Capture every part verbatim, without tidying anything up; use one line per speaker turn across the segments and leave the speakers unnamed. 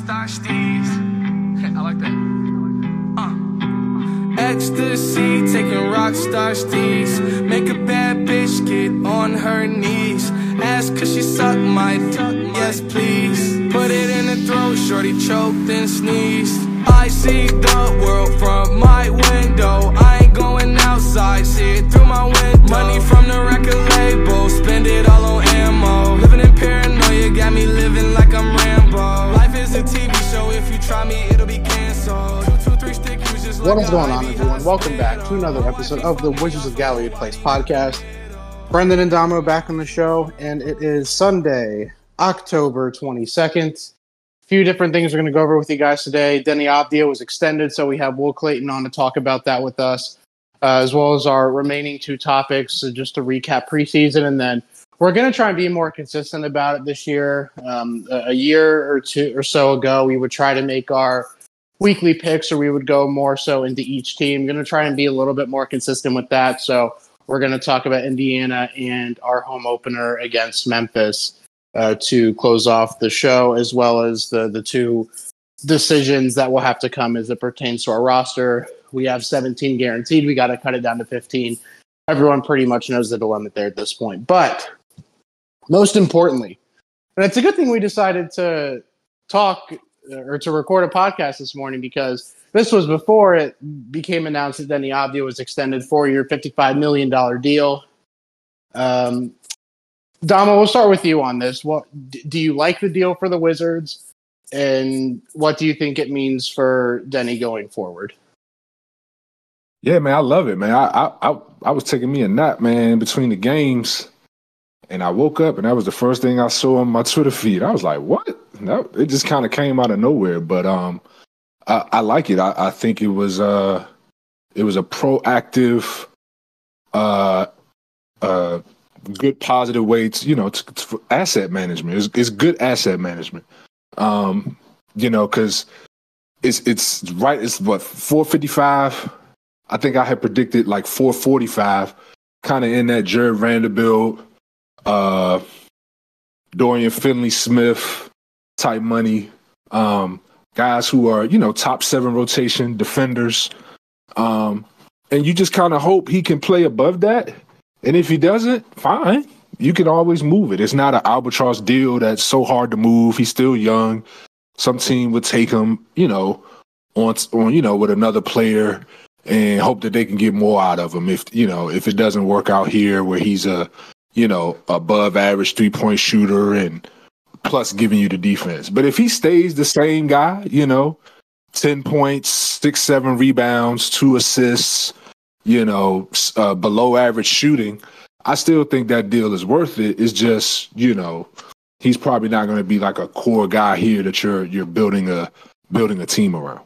Rockstar steez. I like that. Uh. Ecstasy, taking rockstar steez. Make a bad bitch get on her knees. Ask cause she suck my dick, yes please. Put it in the throat, shorty choked and sneezed. I see the world from my window. I ain't going outside, see it through my window. Money from the record label, spend it all on ammo. Living in paranoia, got me living like I'm Rambo. Life is a T V show, if you try me, it'll be canceled. Two, two, three stick users like
what is going on, everyone? Welcome back to another episode of the Wizards of Galloway Place podcast. Brendan and Damo back on the show, and it is Sunday, October twenty-second. A few different things we're going to go over with you guys today. Deni Avdija was extended, so we have Will Clayton on to talk about that with us, uh, as well as our remaining two topics, so just to recap preseason. And then we're going to try and be more consistent about it this year. Um, a, a year or two or so ago, we would try to make our weekly picks, or we would go more so into each team. Going to try and be a little bit more consistent with that. So we're going to talk about Indiana and our home opener against Memphis uh, to close off the show, as well as the, the two decisions that will have to come as it pertains to our roster. We have seventeen guaranteed. We got to cut it down to fifteen. Everyone pretty much knows the dilemma there at this point. But most importantly, and it's a good thing we decided to talk or to record a podcast this morning, because this was before it became announced that Deni Avdija was extended four-year, fifty-five million dollars deal. Um, Damo, we'll start with you on this. What do you like the deal for the Wizards, and what do you think it means for Deni going forward?
Yeah, man, I love it, man. I I I was taking me a nap, man, between the games, and I woke up, and that was the first thing I saw on my Twitter feed. I was like, "What?" That, it just kind of came out of nowhere, but um. I, I like it. I, I think it was uh, it was a proactive, uh, uh, good positive way to, you know, to, to, for asset management. It's, it's good asset management. Um, you know, because it's it's right. It's what four fifty five. I think I had predicted like four forty five, kind of in that Jared Vanderbilt, uh, Dorian Finney-Smith type money. Um, Guys who are, you know, top seven rotation defenders. Um, and you just kind of hope he can play above that. And if he doesn't, fine. You can always move it. It's not an albatross deal that's so hard to move. He's still young. Some team would take him, you know, on, on you know, with another player and hope that they can get more out of him. If, you know, if it doesn't work out here where he's a, you know, above average three-point shooter and plus giving you the defense. But if he stays the same guy, you know, ten points, six, seven rebounds, two assists, you know, uh, below average shooting, I still think that deal is worth it. It's just, you know, he's probably not going to be like a core guy here that you're you're building a building a team around.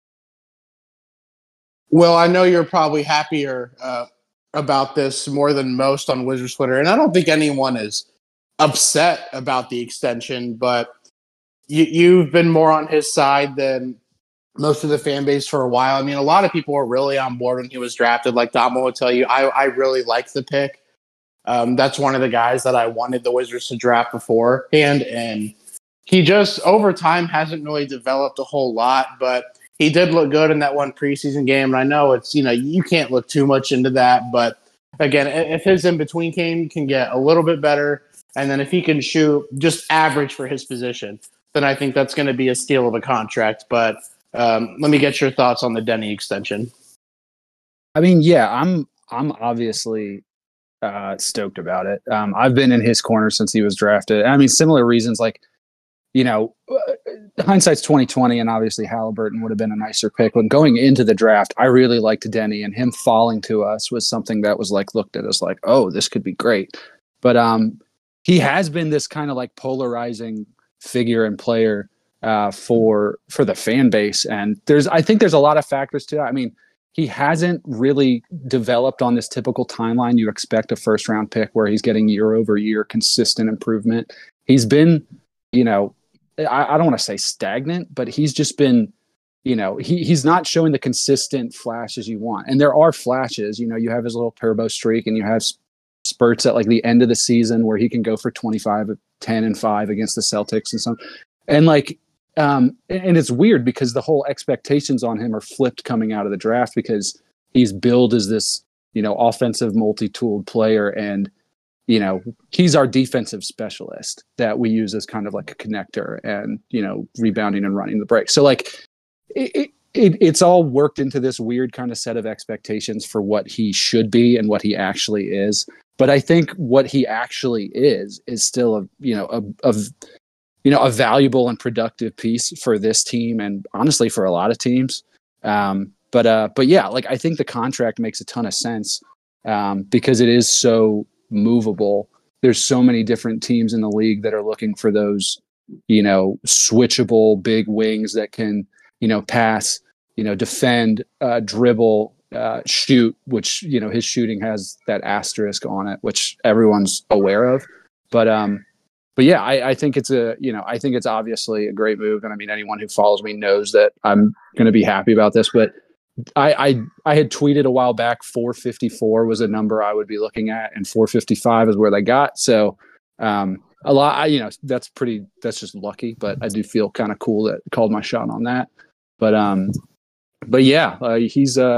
Well, I know you're probably happier uh, about this more than most on Wizards Twitter, and I don't think anyone is upset about the extension, but you, you've been more on his side than most of the fan base for a while. I mean, a lot of people were really on board when he was drafted. Like Damo will tell you, I, I really liked the pick. Um, that's one of the guys that I wanted the Wizards to draft beforehand, and he just, over time, hasn't really developed a whole lot, but he did look good in that one preseason game, and I know it's, you know, you can't look too much into that, but again, if his in-between game can get a little bit better, and then if he can shoot just average for his position, then I think that's going to be a steal of a contract. But um, let me get your thoughts on the Deni extension.
I mean, yeah, I'm I'm obviously uh, stoked about it. Um, I've been in his corner since he was drafted. I mean, similar reasons, like, you know, hindsight's twenty twenty, and obviously Halliburton would have been a nicer pick. When going into the draft, I really liked Deni, and him falling to us was something that was like looked at as like, oh, this could be great. But um. He has been this kind of like polarizing figure and player uh, for for the fan base, and there's I think there's a lot of factors to that. I mean, he hasn't really developed on this typical timeline you expect a first round pick, where he's getting year over year consistent improvement. He's been, you know, I, I don't want to say stagnant, but he's just been, you know, he he's not showing the consistent flashes you want. And there are flashes. You know, you have his little turbo streak, and you have spurts at like the end of the season where he can go for twenty-five, ten and five against the Celtics and some. And like um, and it's weird because the whole expectations on him are flipped coming out of the draft because he's billed as this, you know, offensive multi-tooled player, and you know, he's our defensive specialist that we use as kind of like a connector and, you know, rebounding and running the break. So like it, it, it's all worked into this weird kind of set of expectations for what he should be and what he actually is. But I think what he actually is, is still a, you know, a, a, you know, a valuable and productive piece for this team. And honestly, for a lot of teams. Um, but, uh, but yeah, like I think the contract makes a ton of sense um, because it is so movable. There's so many different teams in the league that are looking for those, you know, switchable big wings that can, you know, pass, you know, defend, uh, dribble, uh, shoot, which, you know, his shooting has that asterisk on it, which everyone's aware of. But, um, but yeah, I, I think it's a, you know, I think it's obviously a great move. And I mean, anyone who follows me knows that I'm going to be happy about this, but I, I I had tweeted a while back four fifty-four was a number I would be looking at, and four fifty-five is where they got. So um, a lot, I, you know, that's pretty. That's just lucky, but I do feel kind of cool that called my shot on that. But um, but yeah, uh, he's uh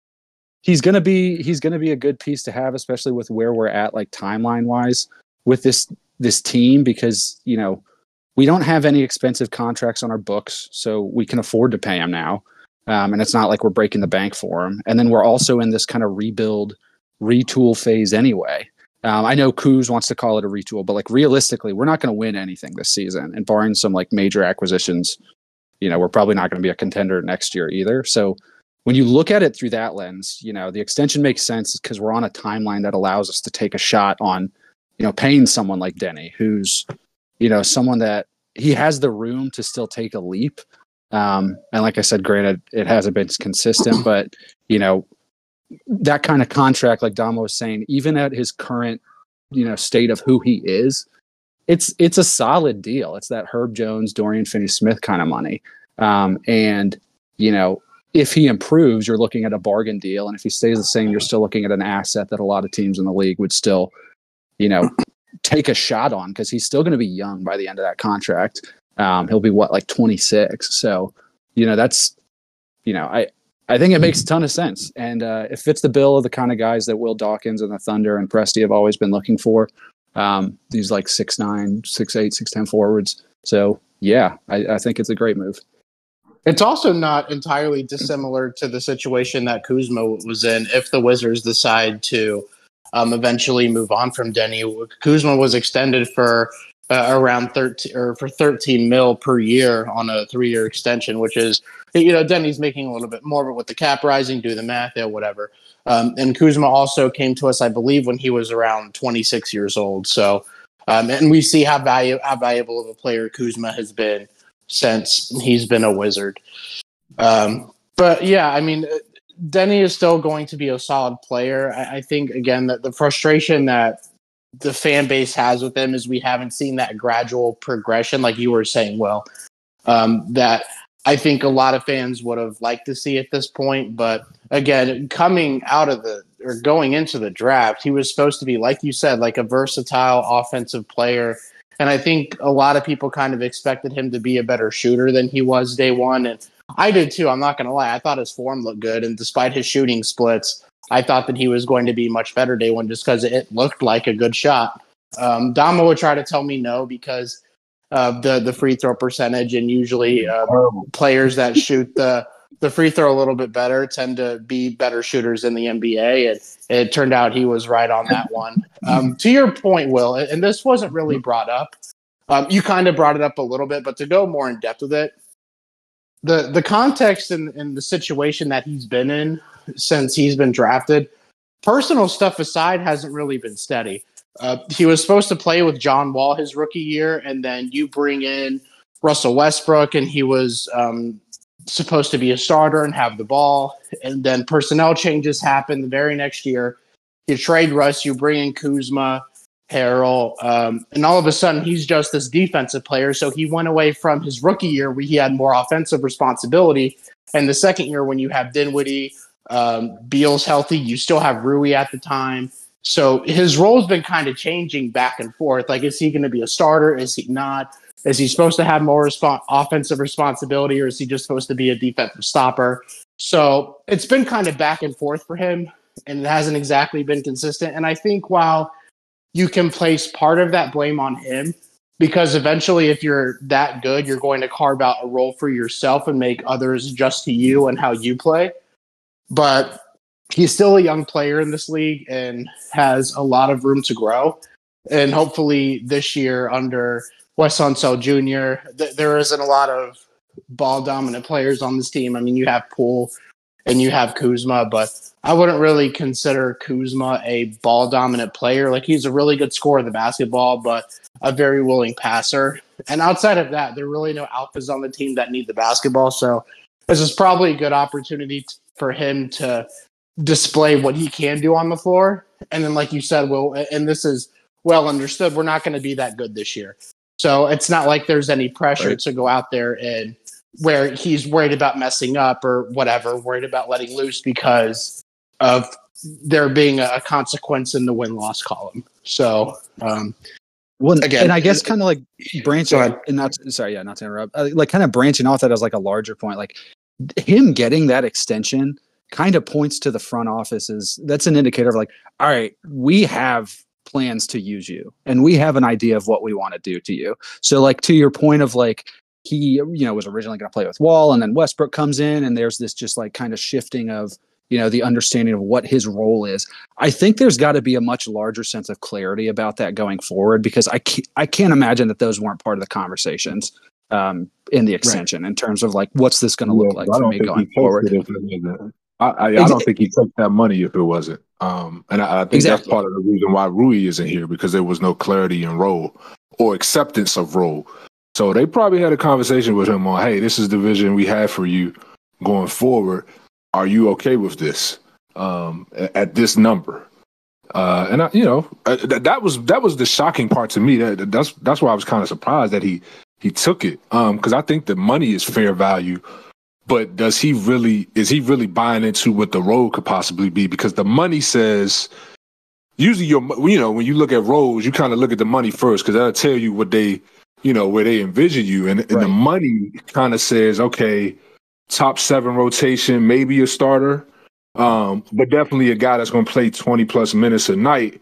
he's gonna be he's gonna be a good piece to have, especially with where we're at, like timeline wise, with this this team, because you know we don't have any expensive contracts on our books, so we can afford to pay him now. Um, and it's not like we're breaking the bank for him. And then we're also in this kind of rebuild, retool phase anyway. Um, I know Kuz wants to call it a retool, but like realistically, we're not going to win anything this season. And barring some like major acquisitions, you know, we're probably not going to be a contender next year either. So when you look at it through that lens, you know, the extension makes sense because we're on a timeline that allows us to take a shot on, you know, paying someone like Denny, who's, you know, someone that he has the room to still take a leap. Um, and like I said, granted, it hasn't been consistent, but you know, that kind of contract, like Damo was saying, even at his current, you know, state of who he is, it's, it's a solid deal. It's that Herb Jones, Dorian Finney-Smith kind of money. Um, and you know, if he improves, you're looking at a bargain deal. And if he stays the same, you're still looking at an asset that a lot of teams in the league would still, you know, take a shot on, because he's still going to be young by the end of that contract. Um, he'll be what, like twenty-six. So, you know, that's, you know, I, I think it makes a ton of sense. And uh, it fits the bill of the kind of guys that Will Dawkins and the Thunder and Presti have always been looking for. Um, these like six, nine, six, eight, six, ten forwards. So yeah, I, I think it's a great move.
It's also not entirely dissimilar to the situation that Kuzma was in. If the Wizards decide to um, eventually move on from Denny, Kuzma was extended for Uh, around thirteen or for thirteen mil per year on a three-year extension, which is, you know, Denny's making a little bit more, but with the cap rising, do the math, yeah, whatever. Um, and Kuzma also came to us, I believe, when he was around twenty-six years old. So, um, and we see how value how valuable of a player Kuzma has been since he's been a Wizard. Um, but yeah, I mean, Denny is still going to be a solid player. I, I think again that the frustration that the fan base has with him is we haven't seen that gradual progression, like you were saying, Will, um, that I think a lot of fans would have liked to see at this point. But again, coming out of the, or going into the draft, he was supposed to be, like you said, like a versatile offensive player. And I think a lot of people kind of expected him to be a better shooter than he was day one. And I did too. I'm not going to lie. I thought his form looked good. And despite his shooting splits, I thought that he was going to be much better day one just because it looked like a good shot. Um, Damo would try to tell me no because of the, the free throw percentage, and usually uh, players that shoot the, the free throw a little bit better tend to be better shooters in the N B A, and it turned out he was right on that one. Um, to your point, Will, and this wasn't really brought up. Um, you kind of brought it up a little bit, but to go more in depth with it, the the context and, and the situation that he's been in since he's been drafted, personal stuff aside, hasn't really been steady. Uh, he was supposed to play with John Wall his rookie year, and then you bring in Russell Westbrook, and he was um, supposed to be a starter and have the ball. And then personnel changes happen the very next year. You trade Russ, you bring in Kuzma, Harrell, um, and all of a sudden he's just this defensive player. So he went away from his rookie year where he had more offensive responsibility. And the second year when you have Dinwiddie, Um, Beal's healthy. You still have Rui at the time. So his role's been kind of changing back and forth. Like, is he going to be a starter? Is he not? Is he supposed to have more respo- offensive responsibility, or is he just supposed to be a defensive stopper? So it's been kind of back and forth for him, and it hasn't exactly been consistent. And I think while you can place part of that blame on him, because eventually if you're that good, you're going to carve out a role for yourself and make others adjust to you and how you play. But he's still a young player in this league and has a lot of room to grow. And hopefully this year under Wes Unseld Junior, th- there isn't a lot of ball-dominant players on this team. I mean, you have Poole and you have Kuzma, but I wouldn't really consider Kuzma a ball-dominant player. Like, he's a really good scorer of the basketball, but a very willing passer. And outside of that, there are really no alphas on the team that need the basketball. So this is probably a good opportunity t- for him to display what he can do on the floor. And then, like you said, Will, and this is well understood, we're not going to be that good this year. So it's not like there's any pressure
Right.
to go out there and where he's worried about messing up or whatever, worried about letting loose because of there being a consequence in the win-loss column. So, um,
Well,
Again,
and I guess
it-
kind of like branching,
Go ahead.
and not sorry, yeah, not to interrupt. Uh, like kind of branching off that as like a larger point, like him getting that extension kind of points to the front offices. That's an indicator of like, all right, we have plans to use you, and we have an idea of what we want to do to you. So, like to your point of like he, you know, was originally going to play with Wall, and then Westbrook comes in, and there's this just like kind of shifting of, you know, the understanding of what his role is. I think there's got to be a much larger sense of clarity about that going forward, because I can't, I can't imagine that those weren't part of the conversations um, in the extension right. in terms of like, what's this going to look
Yeah,
like
I
for
don't
me
think
going
he
forward?
takes it if it isn't. I, I, I don't think he took that money if it wasn't. Um, and I, I think
Exactly.
that's part of the reason why Rui isn't here, because there was no clarity in role or acceptance of role. So they probably had a conversation with him on, hey, this is the vision we have for you going forward. Are you okay with this? Um, at this number, uh, and I, you know, uh, th- that was that was the shocking part to me. That that's that's why I was kind of surprised that he he took it. Um, because I think the money is fair value, but does he really is he really buying into what the role could possibly be? Because the money says usually your you know when you look at roles, you kind of look at the money first, because that'll tell you what they you know where they envision you, and, and
Right.
the money kind of says, okay, top seven rotation, maybe a starter. Um, but definitely a guy that's going to play twenty plus minutes a night.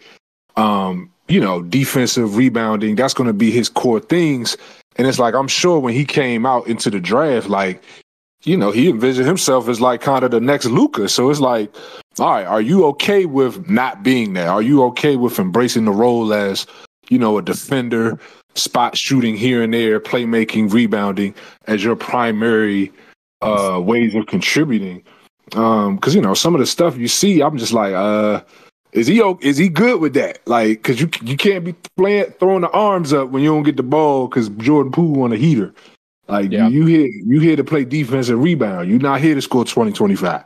Um, you know, defensive rebounding, that's going to be his core things. And it's like, I'm sure when he came out into the draft, like, you know, he envisioned himself as like kind of the next Luka. So it's like, all right, are you okay with not being there? Are you okay with embracing the role as, you know, a defender, spot shooting here and there, playmaking, rebounding as your primary uh, ways of contributing? Um, because you know some of the stuff you see, I'm just like, uh, is he is he good with that? Like, because you you can't be playing throwing the arms up when you don't get the ball because Jordan Poole on a heater. Like
Yeah.
you, you here you here to play defense and rebound. You're not here to score twenty, twenty-five.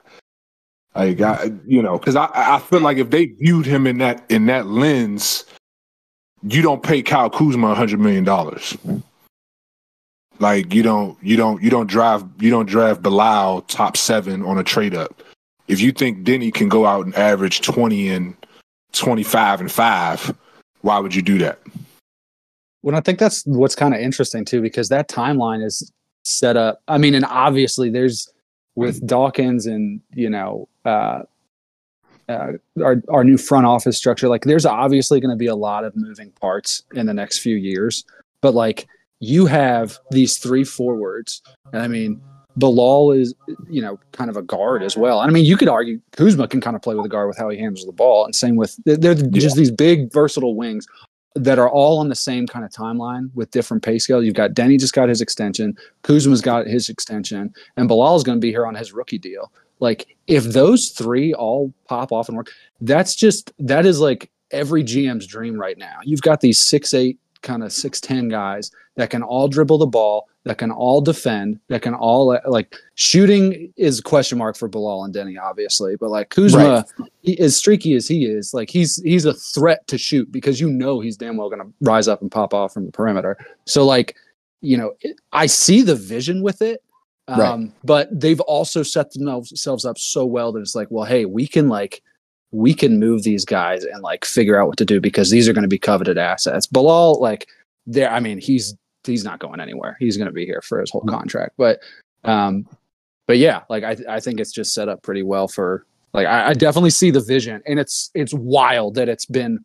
Like I, you know, because I I feel like if they viewed him in that in that lens, you don't pay Kyle Kuzma a hundred million dollars. Like you don't, you don't, you don't drive, you don't draft Bilal top seven on a trade up. If you think Denny can go out and average twenty and twenty-five and five, why would you do that?
Well, I think that's what's kind of interesting too, because that timeline is set up. I mean, and obviously there's with Dawkins and, you know, uh, uh, our, our new front office structure, like there's obviously going to be a lot of moving parts in the next few years, but like, you have these three forwards. And I mean, Bilal is, you know, kind of a guard as well. And I mean, you could argue Kuzma can kind of play with a guard with how he handles the ball. And same with, they're just yeah. these big versatile wings that are all on the same kind of timeline with different pay scale. You've got Denny just got his extension. Kuzma's got his extension. And Bilal's going to be here on his rookie deal. Like if those three all pop off and work, that's just, that is like every G M's dream right now. You've got these six eight kind of six ten guys that can all dribble the ball, that can all defend, that can all like shooting is a question mark for Bilal and Denny, obviously, but like Kuzma, right. he, as streaky as he is, like he's he's a threat to shoot because you know he's damn well going to rise up and pop off from the perimeter. So like, you know, it, I see the vision with it, um, right. but they've also set themselves up so well that it's like, well, hey, we can like. we can move these guys and like figure out what to do because these are going to be coveted assets. Bilal, like there, I mean, he's he's not going anywhere. He's going to be here for his whole contract. But, um, but yeah, like I, I think it's just set up pretty well for like I, I definitely see the vision, and it's it's wild that it's been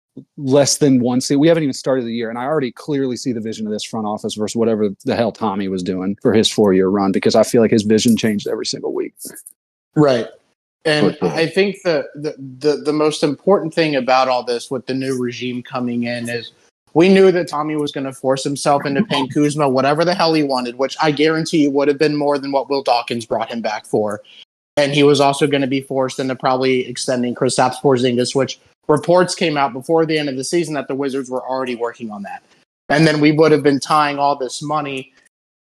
less than one season. We haven't even started the year, and I already clearly see the vision of this front office versus whatever the hell Tommy was doing for his four year run, because I feel like his vision changed every single week.
Right. And I think the, the, the, the most important thing about all this with the new regime coming in is we knew that Tommy was going to force himself into paying Kuzma whatever the hell he wanted, which I guarantee you would have been more than what Will Dawkins brought him back for. And he was also going to be forced into probably extending Kristaps Porzingis, which reports came out before the end of the season that the Wizards were already working on that. And then we would have been tying all this money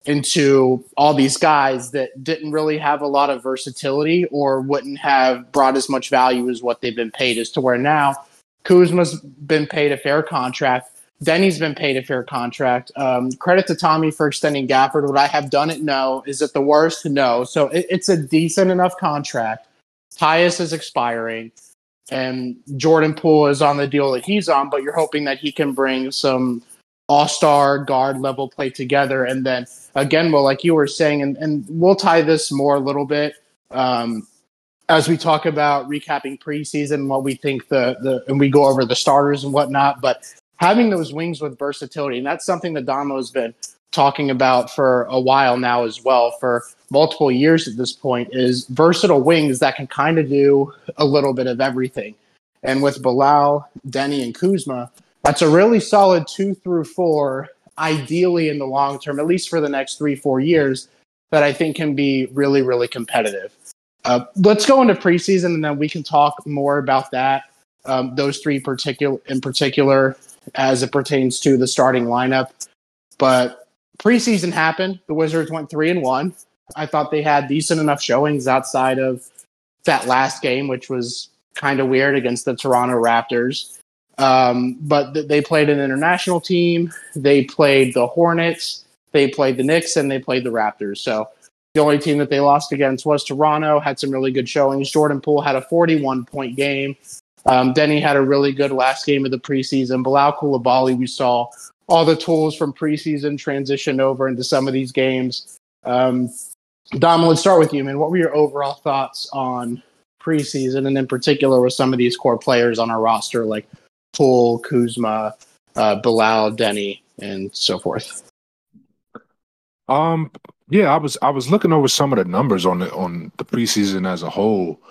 into all these guys that didn't really have a lot of versatility or wouldn't have brought as much value as what they've been paid, as to where now Kuzma's been paid a fair contract. Denny's been paid a fair contract. Um, credit to Tommy for extending Gafford. Would I have done it? No. Is it the worst? No. So it, it's a decent enough contract. Tyus is expiring, and Jordan Poole is on the deal that he's on, but you're hoping that he can bring some all-star guard level play together. And then again, well, like you were saying, and, and we'll tie this more a little bit um, as we talk about recapping preseason, what we think the, the, and we go over the starters and whatnot, but having those wings with versatility, and that's something that Damo has been talking about for a while now as well, for multiple years at this point, is versatile wings that can kind of do a little bit of everything. And with Bilal, Denny, and Kuzma, that's a really solid two through four, ideally in the long term, at least for the next three, four years, that I think can be really, really competitive. Uh, let's go into preseason, and then we can talk more about that, um, those three particular in particular, as it pertains to the starting lineup. But preseason happened. The Wizards went three and one. I thought they had decent enough showings outside of that last game, which was kind of weird against the Toronto Raptors. Um, but th- they played an international team. They played the Hornets. They played the Knicks, and they played the Raptors. So the only team that they lost against was Toronto. Had some really good showings. Jordan Poole had a forty-one point game. Um, Denny had a really good last game of the preseason. Bilal Coulibaly, we saw all the tools from preseason transition over into some of these games. Um, Dom, let's start with you, man. What were your overall thoughts on preseason, and in particular with some of these core players on our roster, like Poole, Kuzma, uh, Bilal, Denny, and so forth?
Um, yeah, I was I was looking over some of the numbers on the on the preseason as a whole,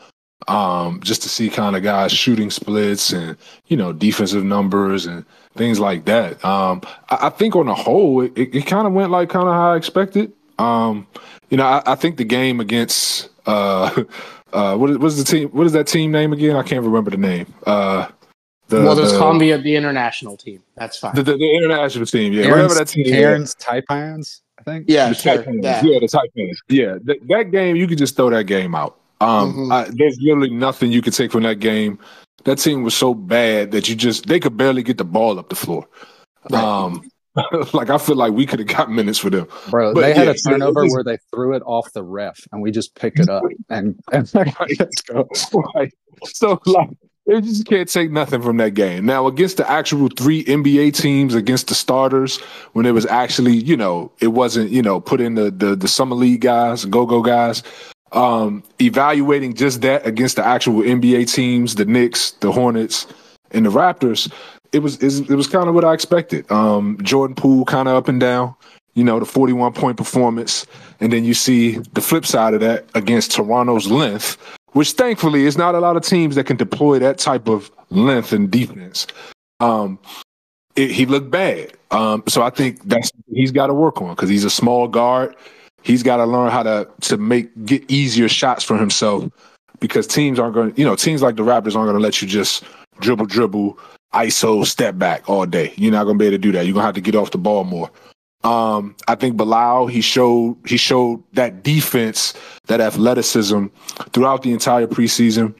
um, just to see kind of guys shooting splits and, you know, defensive numbers and things like that. Um, I, I think on the whole, it, it kind of went like kind of how I expected. Um, you know, I, I think the game against uh, uh, what is, what is the team? What is that team name again? I can't remember the name. Uh, the,
well, there's
the,
Columbia, the international team. That's fine.
The, the, the international team, yeah,
Karen's,
whatever that team.
Karen's Taipans, I think.
Yeah,
the
sure.
Taipans.
Yeah.
yeah, the Taipans. Yeah, th- that game, you could just throw that game out. Um,
Mhm.
I, there's literally nothing you could take from that game. That team was so bad that you just they could barely get the ball up the floor.
Right.
Um, like I feel like we could have got minutes for them.
Bro,
But
they had
yeah,
a turnover
it was-
where they threw it off the ref, and we just picked it up and, and let's go.
Right. So like they just can't take nothing from that game. Now against the actual three N B A teams, against the starters, when it was actually, you know, it wasn't, you know, put in the the, the summer league guys, go-go guys. Um, evaluating just that against the actual N B A teams, the Knicks, the Hornets, and the Raptors, it was it was kind of what I expected. Um, Jordan Poole kind of up and down, you know, the forty-one point performance, and then you see the flip side of that against Toronto's length, which thankfully is not a lot of teams that can deploy that type of length and defense. Um, it, he looked bad, um, so I think that's he's got to work on because he's a small guard. He's got to learn how to to make get easier shots for himself because teams aren't going to, you know, teams like the Raptors aren't going to let you just dribble, dribble, I S O, step back all day. You're not going to be able to do that. You're going to have to get off the ball more. Um, I think Bilal, he showed he showed that defense, that athleticism throughout the entire preseason.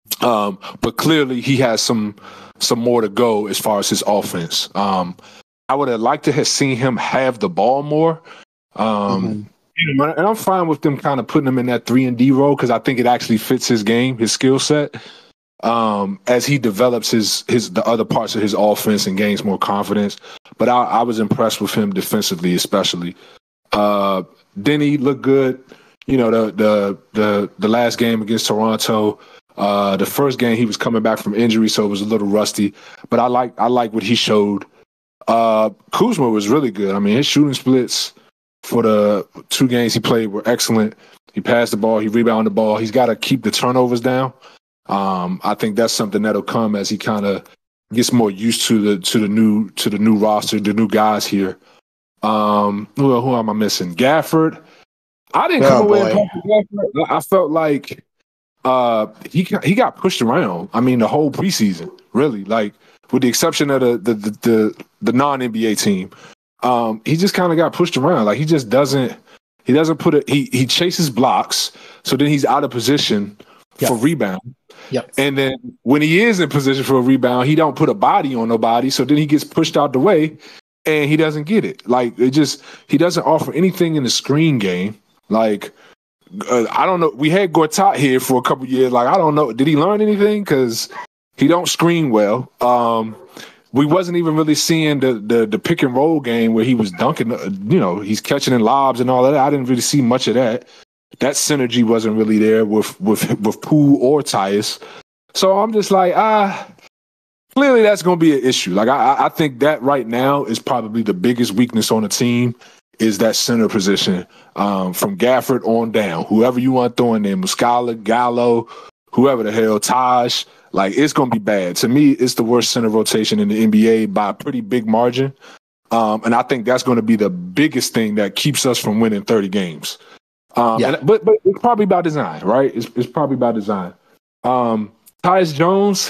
Um, but clearly he has some some more to go as far as his offense. Um, I would have liked to have seen him have the ball more. Um,
Mhm.
And I'm fine with them kind of putting him in that three and D role because I think it actually fits his game, his skill set. um, as he develops his his the other parts of his offense and gains more confidence. But I, I was impressed with him defensively, especially. Uh, Denny looked good. You know, the the the the last game against Toronto. Uh, the first game he was coming back from injury, so it was a little rusty. But I like I like what he showed. Uh, Kuzma was really good. I mean, his shooting splits for the two games he played were excellent. He passed the ball, he rebounded the ball. He's got to keep the turnovers down. Um, I think that's something that'll come as he kind of gets more used to the to the new to the new roster, the new guys here. Um, who who am I missing? Gafford. I didn't come
Oh,
away
boy.
impressed with Gafford. I felt like uh, he got- he got pushed around. I mean, the whole preseason, really, like with the exception of the the the, the, the non N B A team. Um, he just kind of got pushed around. Like he just doesn't he doesn't put it. He he chases blocks, so then he's out of position
Yep.
for rebound.
Yep.
And then when he is in position for a rebound, he don't put a body on nobody. So then he gets pushed out the way, and he doesn't get it. Like it just he doesn't offer anything in the screen game. Like uh, I don't know. We had Gortat here for a couple years. Like I don't know. Did he learn anything? Because he don't screen well. Um, we wasn't even really seeing the, the the pick and roll game where he was dunking. uh, You know, he's catching in lobs and all that. I didn't really see much of that. That synergy wasn't really there with with with Poole or Tyus. So I'm just like, ah, clearly that's going to be an issue. Like I I think that right now is probably the biggest weakness on the team is that center position um, from Gafford on down. Whoever you want throwing there, Muscala, Gallo, whoever the hell, Taj. Like, it's going to be bad. To me, it's the worst center rotation in the N B A by a pretty big margin. Um, and I think that's going to be the biggest thing that keeps us from winning thirty games. Um,
Yeah.
and, but but it's probably by design, right? It's, it's probably by design. Um, Tyus Jones,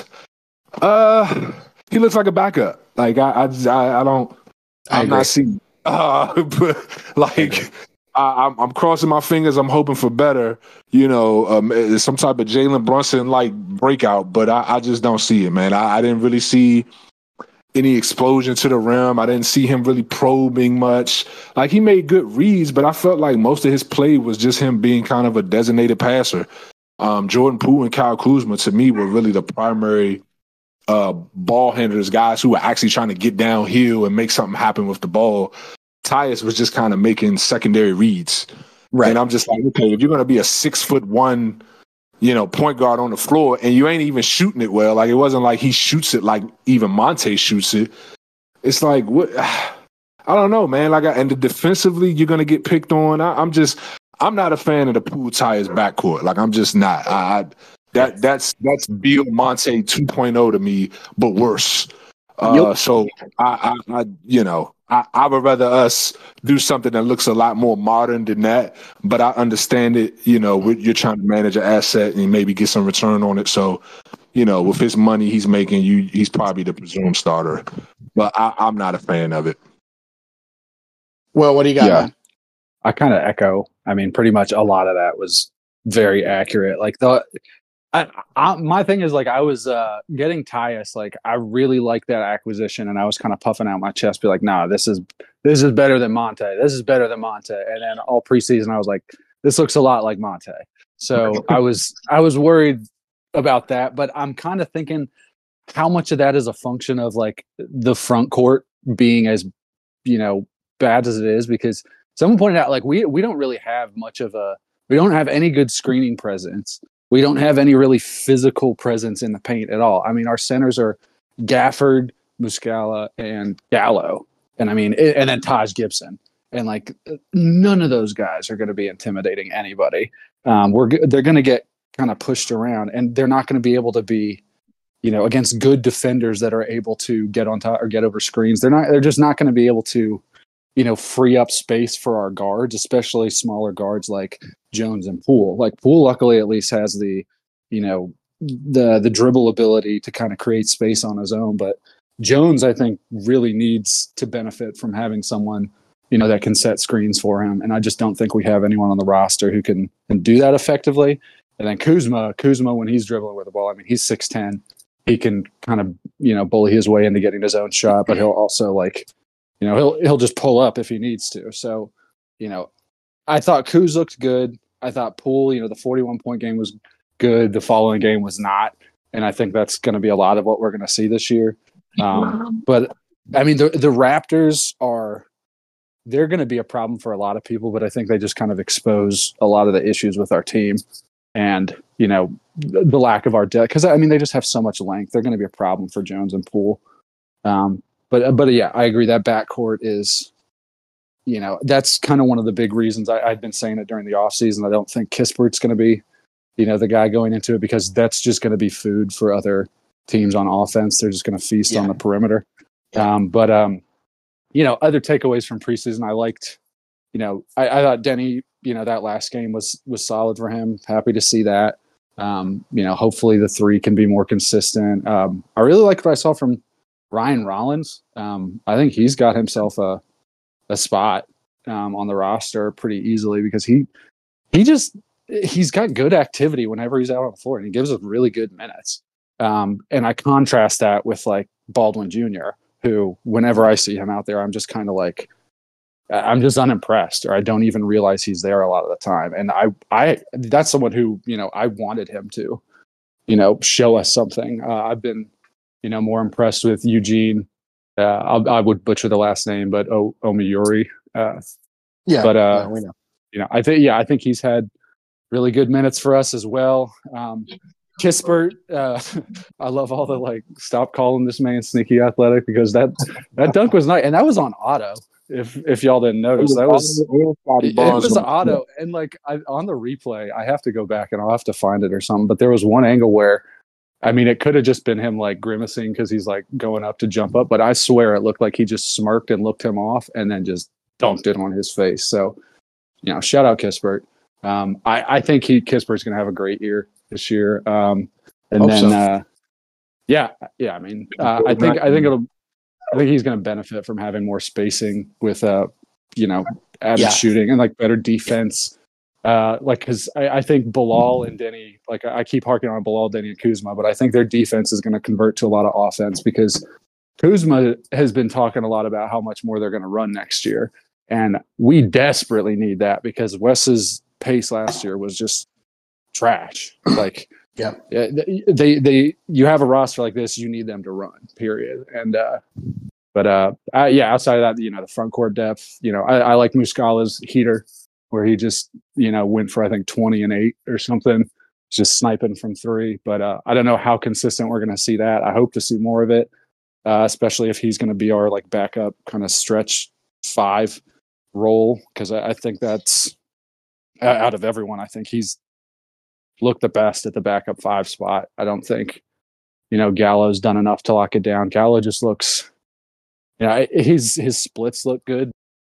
uh, he looks like a backup. Like, I I, just, I, I don't,
I
I'm
agree.
not seeing, uh, but like, I, I'm, I'm crossing my fingers. I'm hoping for better, you know, um, some type of Jalen Brunson like breakout, but I, I just don't see it, man. I, I didn't really see any explosion to the rim. I didn't see him really probing much. Like he made good reads, but I felt like most of his play was just him being kind of a designated passer. Um, Jordan Poole and Kyle Kuzma to me were really the primary uh, ball handlers, guys who were actually trying to get downhill and make something happen with the ball. Tyus was just kind of making secondary reads.
Right.
And I'm just like, okay, if you're going to be a six foot one, you know, point guard on the floor and you ain't even shooting it well, like it wasn't like he shoots it like even Monte shoots it. It's like, what? I don't know, man. Like, I, and the defensively, you're going to get picked on. I, I'm just, I'm not a fan of the Poole Tyus backcourt. Like, I'm just not. I, I that that's that's Beal Monte two point oh to me, but worse. Uh,
Yep.
So I, I, I, you know, I, I would rather us do something that looks a lot more modern than that. But I understand it. You know, we- you're trying to manage an asset and maybe get some return on it. So, you know, with his money he's making, you he's probably the presumed starter. But I, I'm not a fan of it.
Well, what do you got,
Yeah.
man?
I kind of echo. I mean, pretty much a lot of that was very accurate. Like the, I, I, my thing is like I was uh, getting Tyus. Like I really like that acquisition, and I was kind of puffing out my chest, be like, "Nah, this is this is better than Monte. This is better than Monte." And then all preseason, I was like, "This looks a lot like Monte." So I was I was worried about that, but I'm kind of thinking how much of that is a function of like the front court being as you know bad as it is, because someone pointed out like we we don't really have much of a we don't have any good screening presence. We don't have any really physical presence in the paint at all. I mean, our centers are Gafford, Muscala, and Gallo, and I mean, and then Taj Gibson, and like none of those guys are going to be intimidating anybody. Um, we're g- they're going to get kind of pushed around, and they're not going to be able to be, you know, against good defenders that are able to get on top or get over screens. They're not. They're just not going to be able to, you know, free up space for our guards, especially smaller guards like Jones and Poole. Like Poole, luckily, at least has the, you know, the the dribble ability to kind of create space on his own. But Jones, I think, really needs to benefit from having someone, you know, that can set screens for him. And I just don't think we have anyone on the roster who can, can do that effectively. And then Kuzma, Kuzma, when he's dribbling with the ball, I mean, he's six ten. He can kind of, you know, bully his way into getting his own shot, but he'll also like, you know, he'll he'll just pull up if he needs to. So, you know, I thought Kuz looked good. I thought Poole, you know, the forty-one point game was good. The following game was not. and I think that's going to be a lot of what we're going to see this year. Um, but I mean, the the Raptors are they're going to be a problem for a lot of people, but I think they just kind of expose a lot of the issues with our team, and you know the, the lack of our depth. Because I mean, they just have so much length. They're going to be a problem for Jones and Poole. Um, but but yeah, I agree that backcourt is. You know, that's kind of one of the big reasons I, I've been saying it during the offseason. I don't think Kispert's going to be, you know, the guy going into it because that's just going to be food for other teams on offense. They're just going to feast yeah. on the perimeter. Yeah. Um, but, um, you know, other takeaways from preseason, I liked, you know, I, I thought Denny, you know, that last game was was solid for him. Happy to see that. Um, you know, hopefully the three can be more consistent. Um, I really liked what I saw from Ryan Rollins. Um, I think he's got himself a a spot um, on the roster pretty easily because he he just he's got good activity whenever he's out on the floor and he gives us really good minutes. Um, and I contrast that with like Baldwin Junior, who whenever I see him out there, I'm just kind of like I'm just unimpressed, or I don't even realize he's there a lot of the time. And I I that's someone who you know I wanted him to you know show us something. Uh, I've been you know more impressed with Eugene. Uh, I'll, I would butcher the last name, but o- Omiuri. Uh,
yeah,
but uh,
yeah, we know.
You know, I think yeah, I think he's had really good minutes for us as well. Um, Kispert, uh, I love all the like. Stop calling this man sneaky athletic because that that dunk was nice, and that was on auto. If if y'all didn't notice, that was it, it was auto, and like I, on the replay, I have to go back and I'll have to find it or something. But there was one angle where. I mean, it could have just been him like grimacing because he's like going up to jump up, but I swear it looked like he just smirked and looked him off and then just dunked it on his face. So, you know, shout out Kispert. Um, I, I think he Kispert's going to have a great year this year. Um, and Hope then, so. uh, yeah, yeah. I mean, uh, I think I think it'll. I think he's going to benefit from having more spacing with, uh, you know, added yeah. shooting and like better defense. Uh, like, because I, I think Bilal and Denny, like I keep harking on Bilal, Denny, and Kuzma, but I think their defense is going to convert to a lot of offense because Kuzma has been talking a lot about how much more they're going to run next year. And we desperately need that because Wes's pace last year was just trash. Like,
yeah,
they, they, you have a roster like this, you need them to run, period. And, uh, but, uh, I, yeah, outside of that, you know, the front court depth, you know, I, I like Muscala's heater. Where he just, you know, went for, I think, twenty and eight or something, just sniping from three. But uh, I don't know how consistent we're going to see that. I hope to see more of it, uh, especially if he's going to be our, like, backup kind of stretch five role. Because I, I think that's, uh, out of everyone, I think he's looked the best at the backup five spot. I don't think, you know, Gallo's done enough to lock it down. Gallo just looks, you know, his, his splits look good.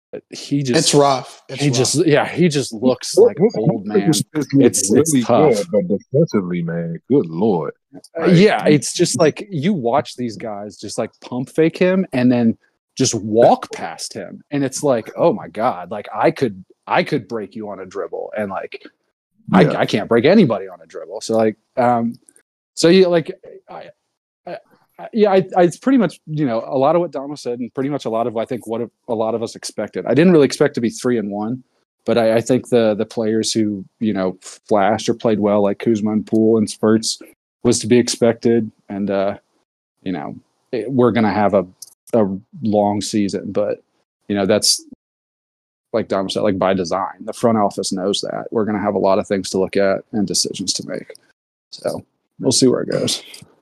He just
it's rough. It's
he
rough.
just yeah, he just looks like old man. It's it's,
really
it's tough.
Good, but defensively, man, good lord.
Uh, yeah, it's just like you watch these guys just like pump fake him and then just walk past him, and it's like, oh my god, like I could I could break you on a dribble, and like yeah. I I can't break anybody on a dribble. So like um, so yeah, like I. I Yeah, I, I, it's pretty much, you know, a lot of what Damo said and pretty much a lot of, I think, what a lot of us expected. I didn't really expect to be three and one, but I, I think the the players who, you know, flashed or played well, like Kuzma and Poole and spurts, was to be expected. And, uh, you know, it, we're going to have a, a long season, but, you know, that's, like Damo said, like by design. The front office knows that. We're going to have a lot of things to look at and decisions to make. So we'll see where it goes.